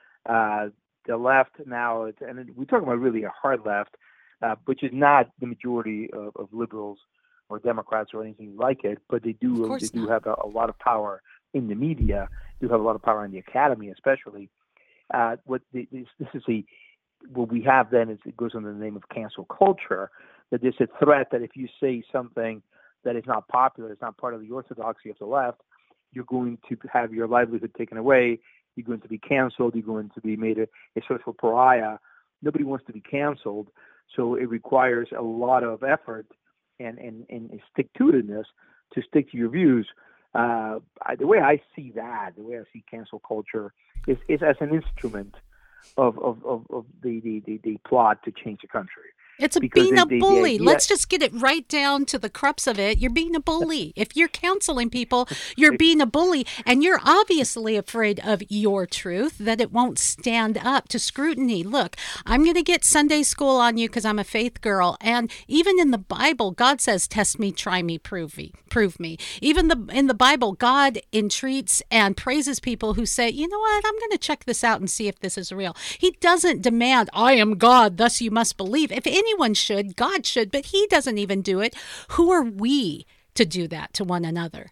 Uh, the left now, it's, and we're talking about really a hard left, uh, which is not the majority of, of liberals or Democrats or anything like it, but they do they do not. have a, a lot of power in the media. Do have a lot of power in the academy, especially. Uh, what the, this, this is a what we have then is it goes under the name of cancel culture. That there's a threat that if you say something that is not popular, it's not part of the orthodoxy of the left, you're going to have your livelihood taken away. You're going to be canceled. You're going to be made a, a social pariah. Nobody wants to be canceled, so it requires a lot of effort and and, and stick-to-itiveness to stick to your views. Uh, I, the way I see that, the way I see cancel culture, is, is as an instrument of of, of, of the, the, the, the plot to change the country. It's a Because being the- a the- the bully. idea- Let's just get it right down to the crux of it. You're being a bully. If you're counseling people, you're being a bully, and you're obviously afraid of your truth, that it won't stand up to scrutiny. Look, I'm going to get Sunday school on you because I'm a faith girl, and even in the Bible, God says, "Test me, try me, prove me." Prove me. Even the in the Bible, God entreats and praises people who say, "You know what? I'm going to check this out and see if this is real." He doesn't demand, "I am God, thus you must believe." If anyone should, God should, but he doesn't even do it. Who are we to do that to one another?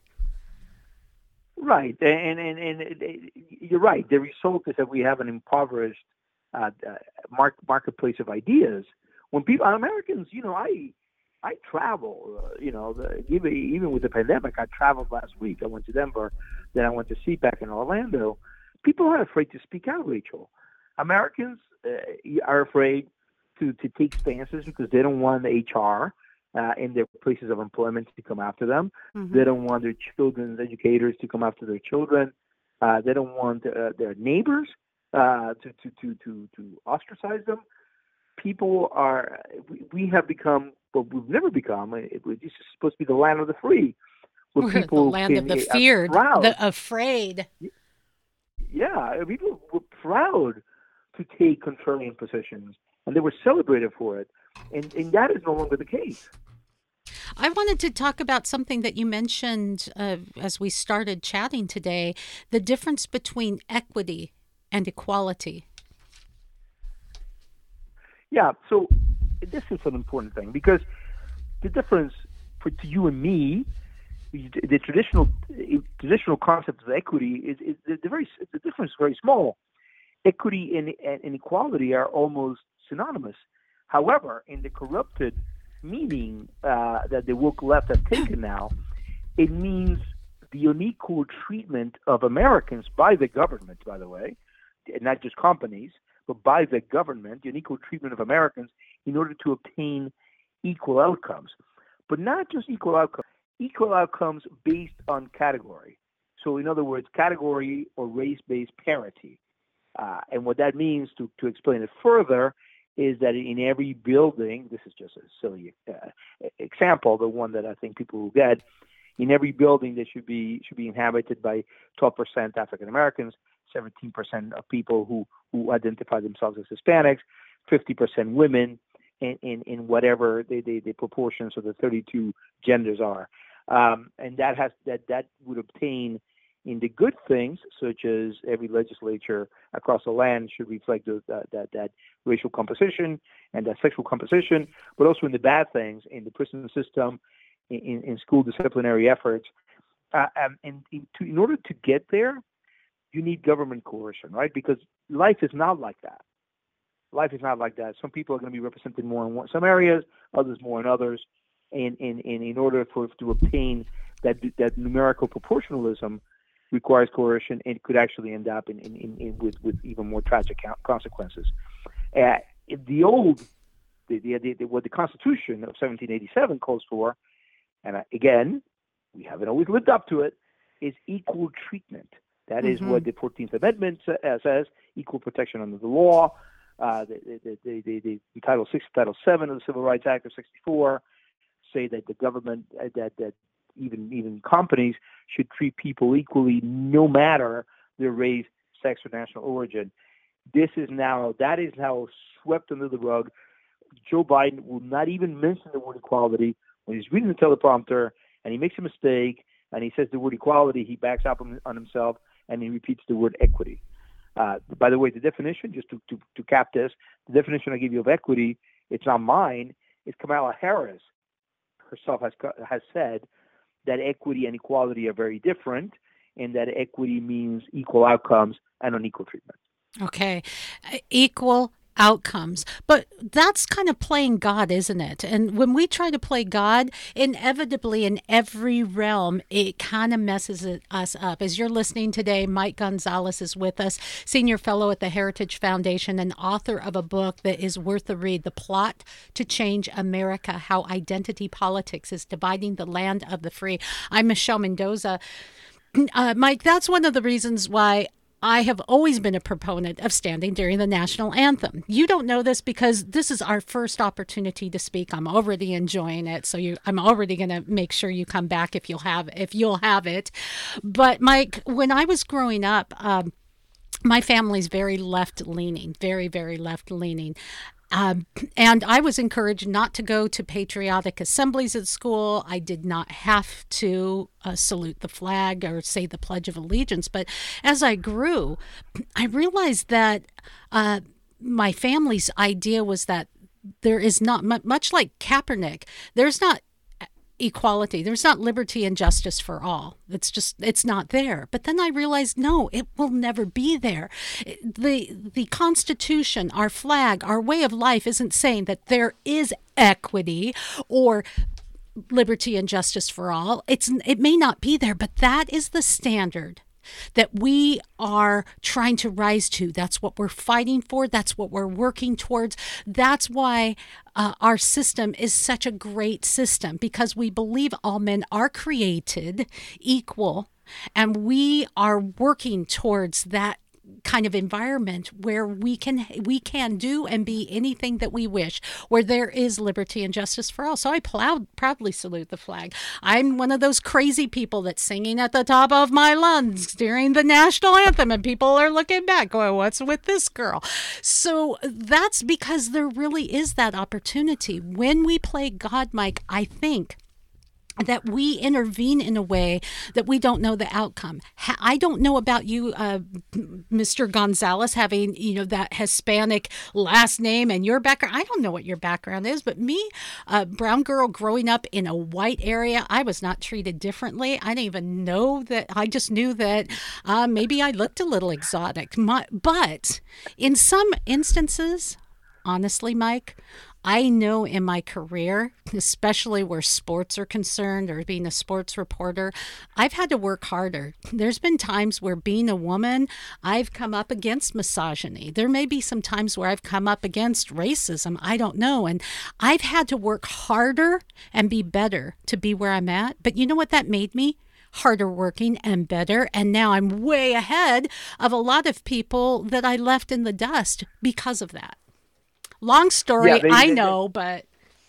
Right, and and and, and you're right. The result is that we have an impoverished uh, uh, mark, marketplace of ideas. When people, Americans, you know, I I travel. Uh, you know, the, even even with the pandemic, I traveled last week. I went to Denver, then I went to C PAC in Orlando. People are afraid to speak out, Rachel. Americans uh, are afraid to, to take stances because they don't want the H R uh, in their places of employment to come after them. Mhm. They don't want their children's educators to come after their children. Uh, they don't want uh, their neighbors uh, to, to, to, to, to ostracize them. People are, we, we have become, what we've never become, it, this is supposed to be the land of the free. Where We're the people land can, of the uh, feared, proud. the afraid. Yeah, people were proud to take contrarian positions, and they were celebrated for it. And, and that is no longer the case. I wanted to talk about something that you mentioned uh, as we started chatting today, the difference between equity and equality. Yeah, so this is an important thing because the difference for to you and me, the traditional traditional concept of equity is, is the, the very the difference is very small. Equity and, and equality are almost synonymous. However, in the corrupted meaning uh, that the woke left has taken now, it means the unequal treatment of Americans by the government, by the way, not just companies, but by the government, the unequal treatment of Americans in order to obtain equal outcomes. But not just equal outcomes, equal outcomes based on category. So in other words, category or race-based parity. Uh, and what that means, to, to explain it further, is that in every building, this is just a silly uh, example, the one that I think people will get, in every building that should be should be inhabited by twelve percent African Americans, seventeen percent of people who, who identify themselves as Hispanics, fifty percent women, in, in, in whatever the, the, the proportions of the thirty-two genders are. Um, and that has that, that would obtain in the good things, such as every legislature across the land should reflect the, that, that, that racial composition and that sexual composition, but also in the bad things, in the prison system, in, in school disciplinary efforts. Uh, um, and in, to, in order to get there, you need government coercion, right? Because life is not like that. Life is not like that. Some people are going to be represented more in one, some areas, others more in others. And, and, and in order for to obtain that that numerical proportionalism requires coercion, and it could actually end up in, in, in, in with, with even more tragic consequences. Uh, the old, the, the, the, what the Constitution of seventeen eighty-seven calls for, and uh, again, we haven't always lived up to it, is equal treatment. That is mm-hmm. what the fourteenth Amendment uh, says, equal protection under the law. Uh, the, the, the, the, the, the Title six, Title seven of the Civil Rights Act of sixty-four say that the government, uh, that that even even companies should treat people equally, no matter their race, sex, or national origin. This is now that is now swept under the rug. Joe Biden will not even mention the word equality when he's reading the teleprompter, and he makes a mistake, and he says the word equality. He backs up on, on himself, and he repeats the word equity. Uh, by the way, the definition, just to, to, to cap this, the definition I give you of equity, it's not mine. It's Kamala Harris herself has has said that equity and equality are very different, and that equity means equal outcomes and unequal treatment. Okay, equal outcomes. But that's kind of playing God, isn't it? And when we try to play God, inevitably in every realm, it kind of messes it, us up. As you're listening today, Mike Gonzalez is with us, senior fellow at the Heritage Foundation and author of a book that is worth a read, The Plot to Change America, How Identity Politics is Dividing the Land of the Free. I'm Michelle Mendoza. Uh, Mike, that's one of the reasons why I have always been a proponent of standing during the national anthem. You don't know this because this is our first opportunity to speak. I'm already enjoying it, so you, I'm already going to make sure you come back if you'll have if you'll have it. But Mike, when I was growing up, um, my family's very left-leaning, very, very left-leaning. Um, and I was encouraged not to go to patriotic assemblies at school. I did not have to uh, salute the flag or say the Pledge of Allegiance. But as I grew, I realized that uh, my family's idea was that there is not, much like Kaepernick, there's not equality. There's not liberty and justice for all. It's just, it's not there. But then I realized, no, it will never be there. The the Constitution, our flag, our way of life isn't saying that there is equity or liberty and justice for all. It's it may not be there, but that is the standard that we are trying to rise to. That's what we're fighting for. That's what we're working towards. That's why uh, our system is such a great system, because we believe all men are created equal, and we are working towards that kind of environment where we can we can do and be anything that we wish, where there is liberty and justice for all. So I proud, proudly salute the flag. I'm one of those crazy people that's singing at the top of my lungs during the national anthem, and people are looking back going, what's with this girl? So that's because there really is that opportunity. When we play God, Mike, I think that we intervene in a way that we don't know the outcome. I don't know about you, uh, Mister Gonzalez, having, you know, that Hispanic last name and your background. I don't know what your background is, but me, a brown girl growing up in a white area, I was not treated differently. I didn't even know that. I just knew that uh, maybe I looked a little exotic. My, but in some instances, honestly, Mike, I know in my career, especially where sports are concerned or being a sports reporter, I've had to work harder. There's been times where being a woman, I've come up against misogyny. There may be some times where I've come up against racism. I don't know. And I've had to work harder and be better to be where I'm at. But you know what that made me? Harder working and better. And now I'm way ahead of a lot of people that I left in the dust because of that. Long story, Yeah, they- I they- know, but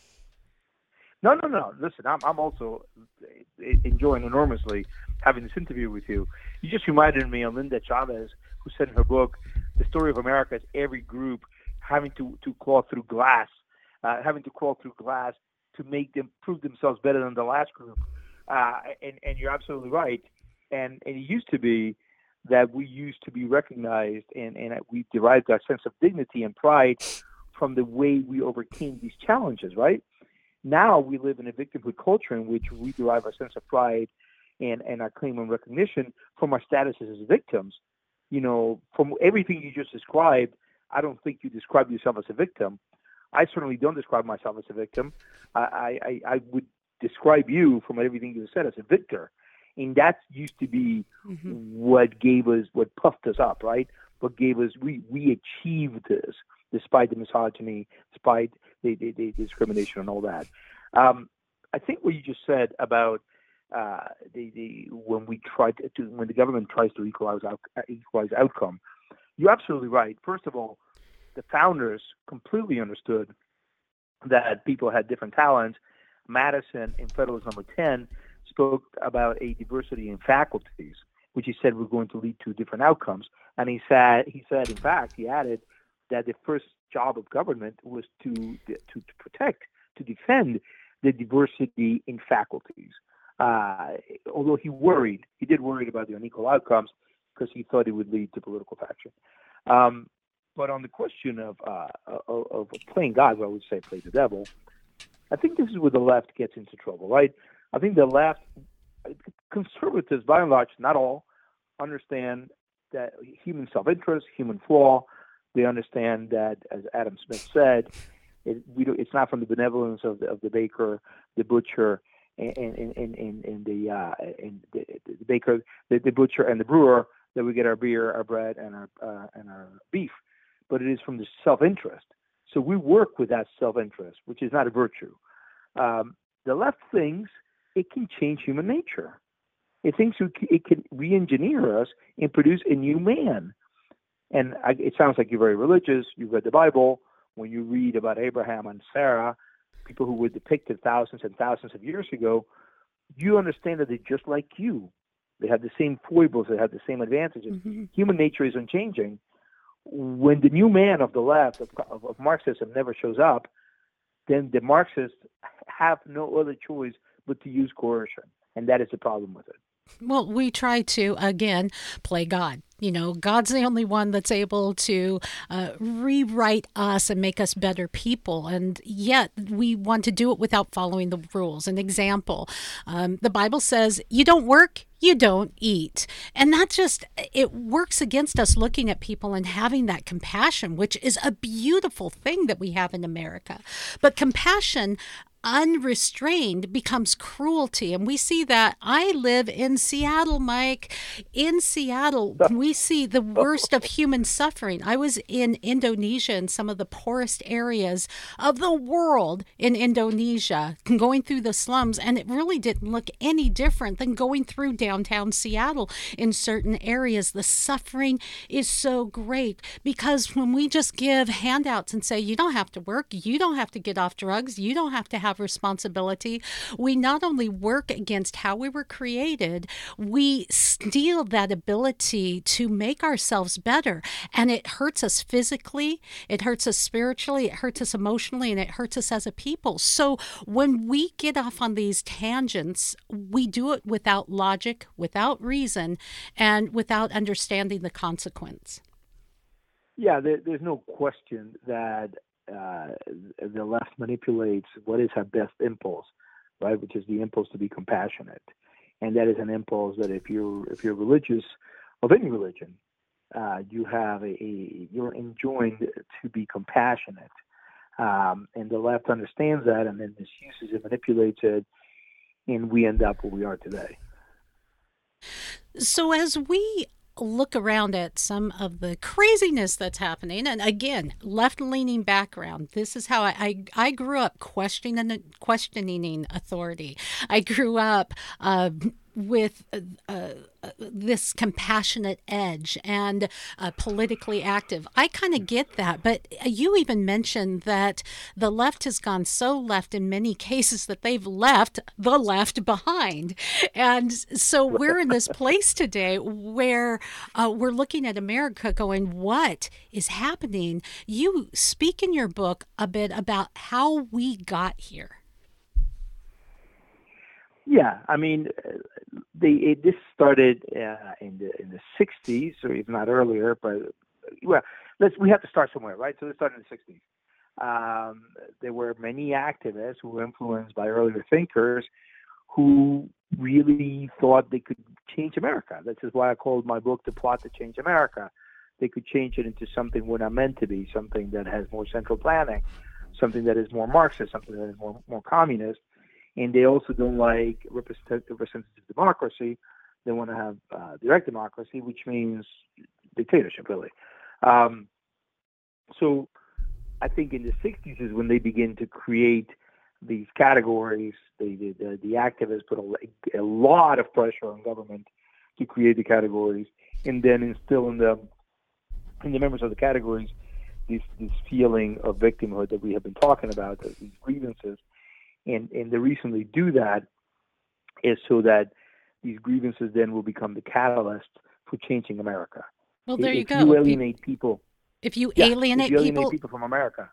No, no, no. Listen, I'm, I'm also enjoying enormously having this interview with you. You just reminded me of Linda Chavez, who said in her book, The Story of America is every group having to, to claw through glass, uh, having to crawl through glass to make them prove themselves better than the last group. Uh, and, and you're absolutely right. And, and it used to be that we used to be recognized and, and we derived our sense of dignity and pride from the way we overcame these challenges, right? Now we live in a victimhood culture in which we derive our sense of pride and, and our claim of recognition from our status as victims. You know, from everything you just described, I don't think you describe yourself as a victim. I certainly don't describe myself as a victim. I, I, I would describe you from everything you said as a victor. And that used to be mm-hmm. what gave us, what puffed us up, right? What gave us, we, we achieved this despite the misogyny, despite the, the, the discrimination and all that. Um, I think what you just said about uh, the, the when we try to, to when the government tries to equalize out, equalize outcome, you're absolutely right. First of all, the founders completely understood that people had different talents. Madison, in Federalist Number ten, spoke about a diversity in faculties, which he said were going to lead to different outcomes. And he said, he said, in fact, he added that the first job of government was to to, to protect, to defend the diversity in faculties. Uh, although he worried, he did worry about the unequal outcomes because he thought it would lead to political faction. Um, but on the question of, uh, of of playing God, well, I would say play the devil, I think this is where the left gets into trouble, right? I think the left, conservatives, by and large, not all, understand that human self-interest, human flaw. They understand that, as Adam Smith said, it, we do, it's not from the benevolence of the, of the baker, the butcher, and and and, and, and the uh, and the, the baker, the, the butcher, and the brewer that we get our beer, our bread, and our uh, and our beef, but it is from the self-interest. So we work with that self-interest, which is not a virtue. Um, the left thinks it can change human nature. It thinks it can re-engineer us and produce a new man. And I, it sounds like you're very religious. You've read the Bible. When you read about Abraham and Sarah, people who were depicted thousands and thousands of years ago, you understand that they're just like you. They have the same foibles. They have the same advantages. Mm-hmm. Human nature is unchanging. When the new man of the left, of, of, of Marxism, never shows up, then the Marxists have no other choice but to use coercion. And that is the problem with it. Well, we try to, again, play God. You know, God's the only one that's able to uh, rewrite us and make us better people. And yet we want to do it without following the rules. An example, um, the Bible says, you don't work, you don't eat. And that just, it works against us looking at people and having that compassion, which is a beautiful thing that we have in America. But compassion unrestrained becomes cruelty. And we see that. I live in Seattle, Mike. In Seattle, we see the worst of human suffering. I was in Indonesia, in some of the poorest areas of the world in Indonesia, going through the slums, and it really didn't look any different than going through downtown Seattle in certain areas. The suffering is so great because when we just give handouts and say, you don't have to work, you don't have to get off drugs, you don't have to have responsibility, we not only work against how we were created, we steal that ability to make ourselves better. And it hurts us physically, it hurts us spiritually, it hurts us emotionally, and it hurts us as a people. So when we get off on these tangents, we do it without logic, without reason, and without understanding the consequence. Yeah, there, there's no question that uh, the left manipulates what is our best impulse, right? Which is the impulse to be compassionate, and that is an impulse that if you're if you're religious of any religion, uh, you have a, a you're enjoined to be compassionate, um, and the left understands that and then misuses it, manipulates it, and we end up where we are today. So as we look around at some of the craziness that's happening, and again, left-leaning background, this is how I, I, I grew up questioning questioning authority. I grew up uh, with uh, this compassionate edge and uh, politically active. I kind of get that, but you even mentioned that the left has gone so left in many cases that they've left the left behind. And so we're in this place today where uh, we're looking at America going, what is happening? You speak in your book a bit about how we got here. Yeah, I mean, they, it, this started uh, in the in the sixties, or if not earlier. But well, let's we have to start somewhere, right? So it started in the sixties. Um, there were many activists who were influenced by earlier thinkers who really thought they could change America. This is why I called my book "The Plot to Change America." They could change it into something we're not meant to be, something that has more central planning, something that is more Marxist, something that is more more communist. And they also don't like representative, representative democracy. They want to have uh, direct democracy, which means dictatorship, really. Um, so I think in the sixties is when they begin to create these categories. They, the, the, the activists put a, a lot of pressure on government to create the categories, and then instill in the in the members of the categories this this feeling of victimhood that we have been talking about, these grievances. And and the reason they do that is so that these grievances then will become the catalyst for changing America. Well, there if you go. You alienate people. If you yeah, alienate if you alienate people, people from America.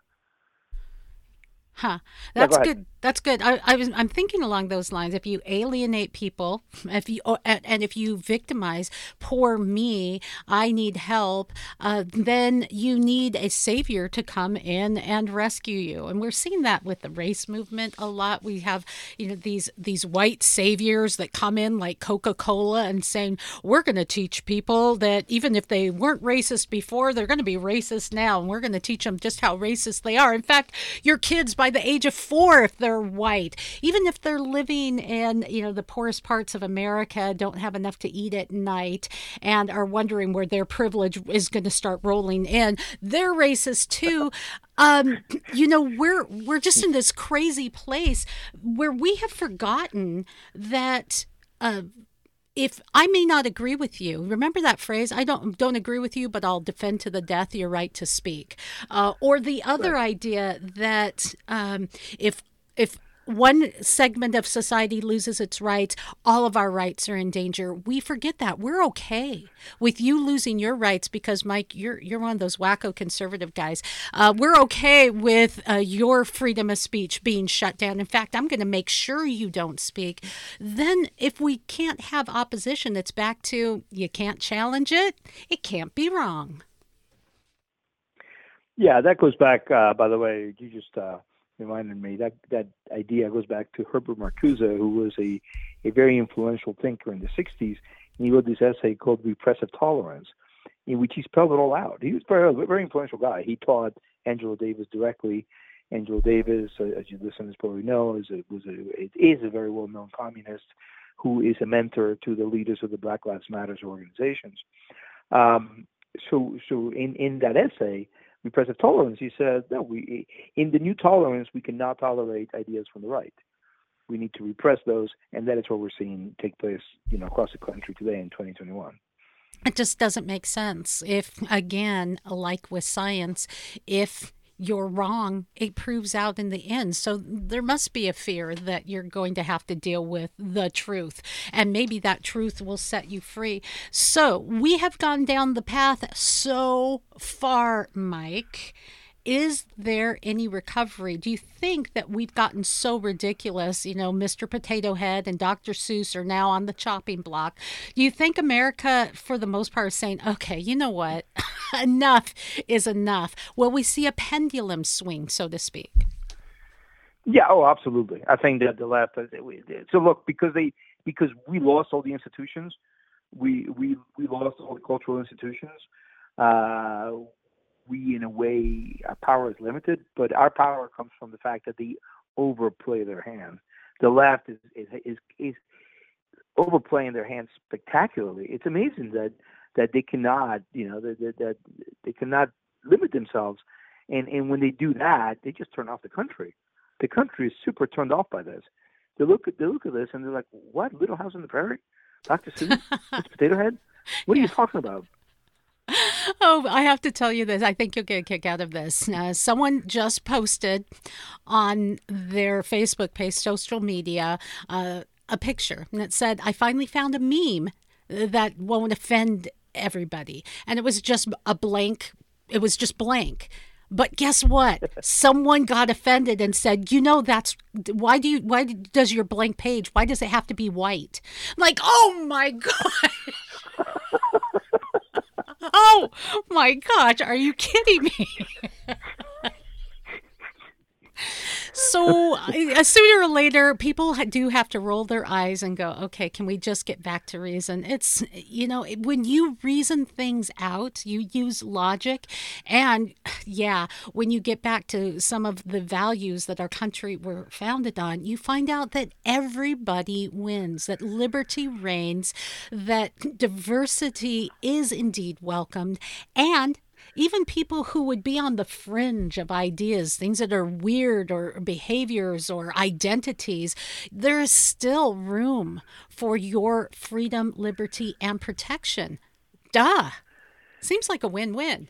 Huh. Yeah, That's go ahead. good. That's good. I, I was. I'm thinking along those lines. If you alienate people, if you or, and, and if you victimize, poor me, I need help. Uh, then you need a savior to come in and rescue you. And we're seeing that with the race movement a lot. We have, you know, these these white saviors that come in like Coca-Cola and saying we're going to teach people that even if they weren't racist before, they're going to be racist now, and we're going to teach them just how racist they are. In fact, your kids by the age of four, if they're white, even if they're living in, you know, the poorest parts of America, don't have enough to eat at night and are wondering where their privilege is going to start rolling in, they're racist too. Um, you know, we're we're just in this crazy place where we have forgotten that uh, if I may not agree with you, remember that phrase, I don't don't agree with you, but I'll defend to the death your right to speak. Uh, or the other right. idea that um, if if one segment of society loses its rights, all of our rights are in danger. We forget that. We're okay with you losing your rights because, Mike, you're you're one of those wacko conservative guys. Uh, we're okay with uh, your freedom of speech being shut down. In fact, I'm going to make sure you don't speak. Then if we can't have opposition, it's back to you can't challenge it. It can't be wrong. Yeah, that goes back, uh, by the way, you just... Uh, reminded me that that idea goes back to Herbert Marcuse, who was a, a very influential thinker in the sixties. And he wrote this essay called Repressive Tolerance, in which he spelled it all out. He was a very, very influential guy. He taught Angela Davis directly. Angela Davis, uh, as your listeners probably know, is a, was a, it is a very well-known communist who is a mentor to the leaders of the Black Lives Matter organizations. Um, so, so in, in that essay, Repressive Tolerance, he said, no, we in the new tolerance, we cannot tolerate ideas from the right. We need to repress those, and that is what we're seeing take place, you know, across the country today in twenty twenty-one. It just doesn't make sense. If, again, like with science, if you're wrong, it proves out in the end. So there must be a fear that you're going to have to deal with the truth, and maybe that truth will set you free. So we have gone down the path so far, Mike. Is there any recovery? Do you think that we've gotten so ridiculous, you know, Mister Potato Head and Doctor Seuss are now on the chopping block? Do you think America, for the most part, is saying, okay, you know what, enough is enough? Will we see a pendulum swing, so to speak? Yeah, oh, absolutely. I think that the left, so look, because they, because we lost all the institutions, we, we, we lost all the cultural institutions, uh, we, in a way, our power is limited, but our power comes from the fact that they overplay their hand. The left is is is, is overplaying their hands spectacularly. It's amazing that, that they cannot, you know, that, that, that they cannot limit themselves, and and when they do that, they just turn off the country. The country is super turned off by this. They look at they look at this and they're like, "What? Little House on the Prairie? Doctor Seuss? It's Potato Head? What are you talking about? Oh, I have to tell you this. I think you'll get a kick out of this. Uh, someone just posted on their Facebook page, social media, uh, a picture, and it said, "I finally found a meme that won't offend everybody." And it was just a blank. It was just blank. But guess what? Someone got offended and said, "You know, that's why do you why does your blank page? Why does it have to be white?" I'm like, oh my God. Oh my gosh, are you kidding me? So uh, sooner or later, people do have to roll their eyes and go, okay, can we just get back to reason? It's, you know, when you reason things out, you use logic. And yeah, when you get back to some of the values that our country were founded on, you find out that everybody wins, that liberty reigns, that diversity is indeed welcomed, and even people who would be on the fringe of ideas, things that are weird or behaviors or identities, there is still room for your freedom, liberty, and protection. Duh. Seems like a win-win.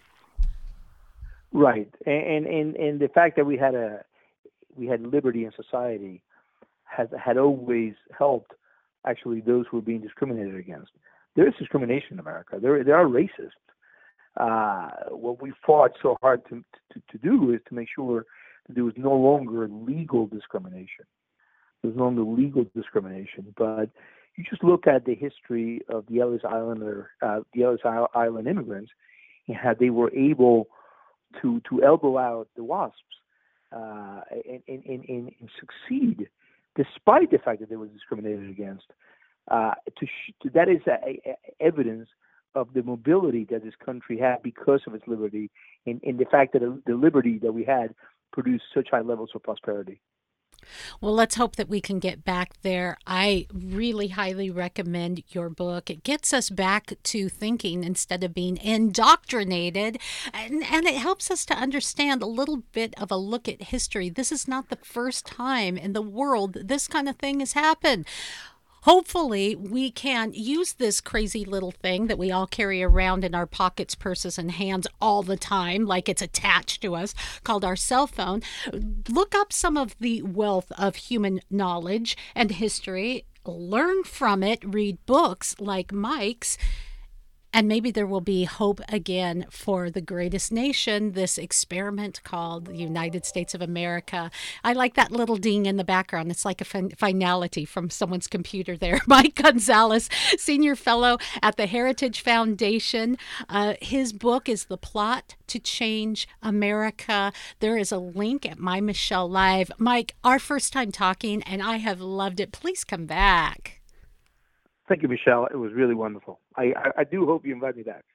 Right. And and and the fact that we had a we had liberty in society has had always helped actually those who are being discriminated against. There is discrimination in America. There there are racists. Uh, what we fought so hard to, to to do is to make sure that there was no longer legal discrimination. There's no longer legal discrimination, but you just look at the history of the Ellis Islander, uh, the Ellis Island immigrants, and how they were able to to elbow out the WASPs uh, and, and, and, and succeed, despite the fact that they were discriminated against. Uh, to, sh- to that is a, a, evidence of the mobility that this country had because of its liberty, and, and the fact that the liberty that we had produced such high levels of prosperity. Well, let's hope that we can get back there. I really highly recommend your book. It gets us back to thinking instead of being indoctrinated, and, and it helps us to understand a little bit of a look at history. This is not the first time in the world this kind of thing has happened. Hopefully, we can use this crazy little thing that we all carry around in our pockets, purses, and hands all the time, like it's attached to us, called our cell phone. Look up some of the wealth of human knowledge and history, learn from it, read books like Mike's, and maybe there will be hope again for the greatest nation, this experiment called the United States of America. I like that little ding in the background. It's like a fin- finality from someone's computer there. Mike Gonzalez, Senior Fellow at the Heritage Foundation. Uh, his book is The Plot to Change America. There is a link at My Michelle Live. Mike, our first time talking, and I have loved it. Please come back. Thank you, Michelle. It was really wonderful. I, I, I do hope you invite me back.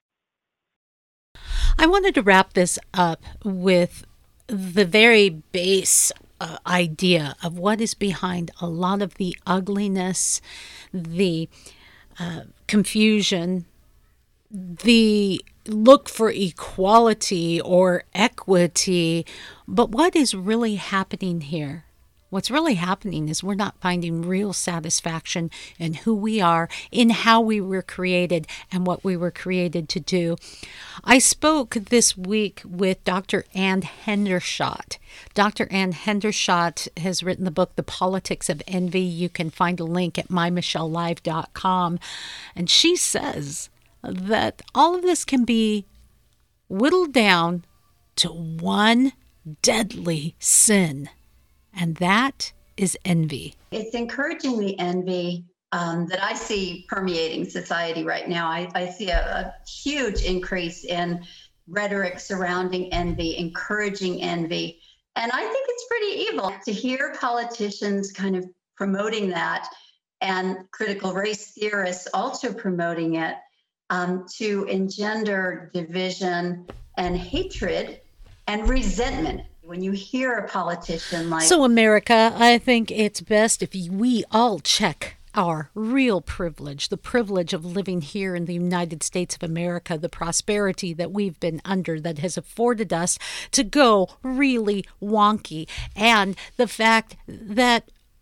I wanted to wrap this up with the very base uh, idea of what is behind a lot of the ugliness, the uh, confusion, the look for equality or equity. But what is really happening here? What's really happening is we're not finding real satisfaction in who we are, in how we were created, and what we were created to do. I spoke this week with Doctor Ann Hendershot. Doctor Ann Hendershot has written the book, The Politics of Envy. You can find a link at my michelle live dot com. And she says that all of this can be whittled down to one deadly sin. And that is envy. It's encouraging the envy um, that I see permeating society right now. I, I see a, a huge increase in rhetoric surrounding envy, encouraging envy. And I think it's pretty evil to hear politicians kind of promoting that and critical race theorists also promoting it um, to engender division and hatred and resentment. When you hear a politician like... So, America, I think it's best if we all check our real privilege, the privilege of living here in the United States of America, the prosperity that we've been under that has afforded us to go really wonky, and the fact that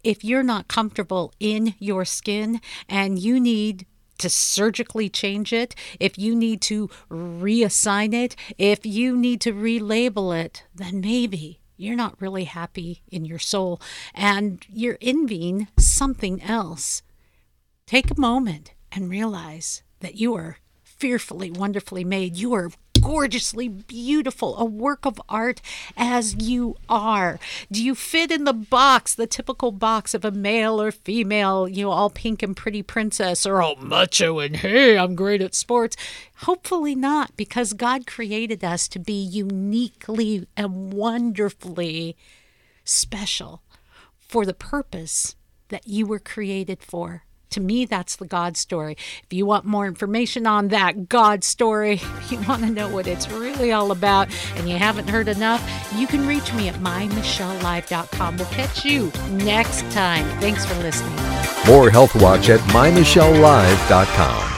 if you're not comfortable in your skin and you need to surgically change it, if you need to reassign it, if you need to relabel it, then maybe you're not really happy in your soul and you're envying something else. Take a moment and realize that you are fearfully, wonderfully made. You are gorgeously beautiful, a work of art as you are. Do you fit in the box, the typical box of a male or female, you know, all pink and pretty princess, or all macho and hey, I'm great at sports? Hopefully not, because God created us to be uniquely and wonderfully special for the purpose that you were created for. To me, that's the God story. If you want more information on that God story, if you want to know what it's really all about and you haven't heard enough, you can reach me at my michelle live dot com. We'll catch you next time. Thanks for listening. More Health Watch at my michelle live dot com.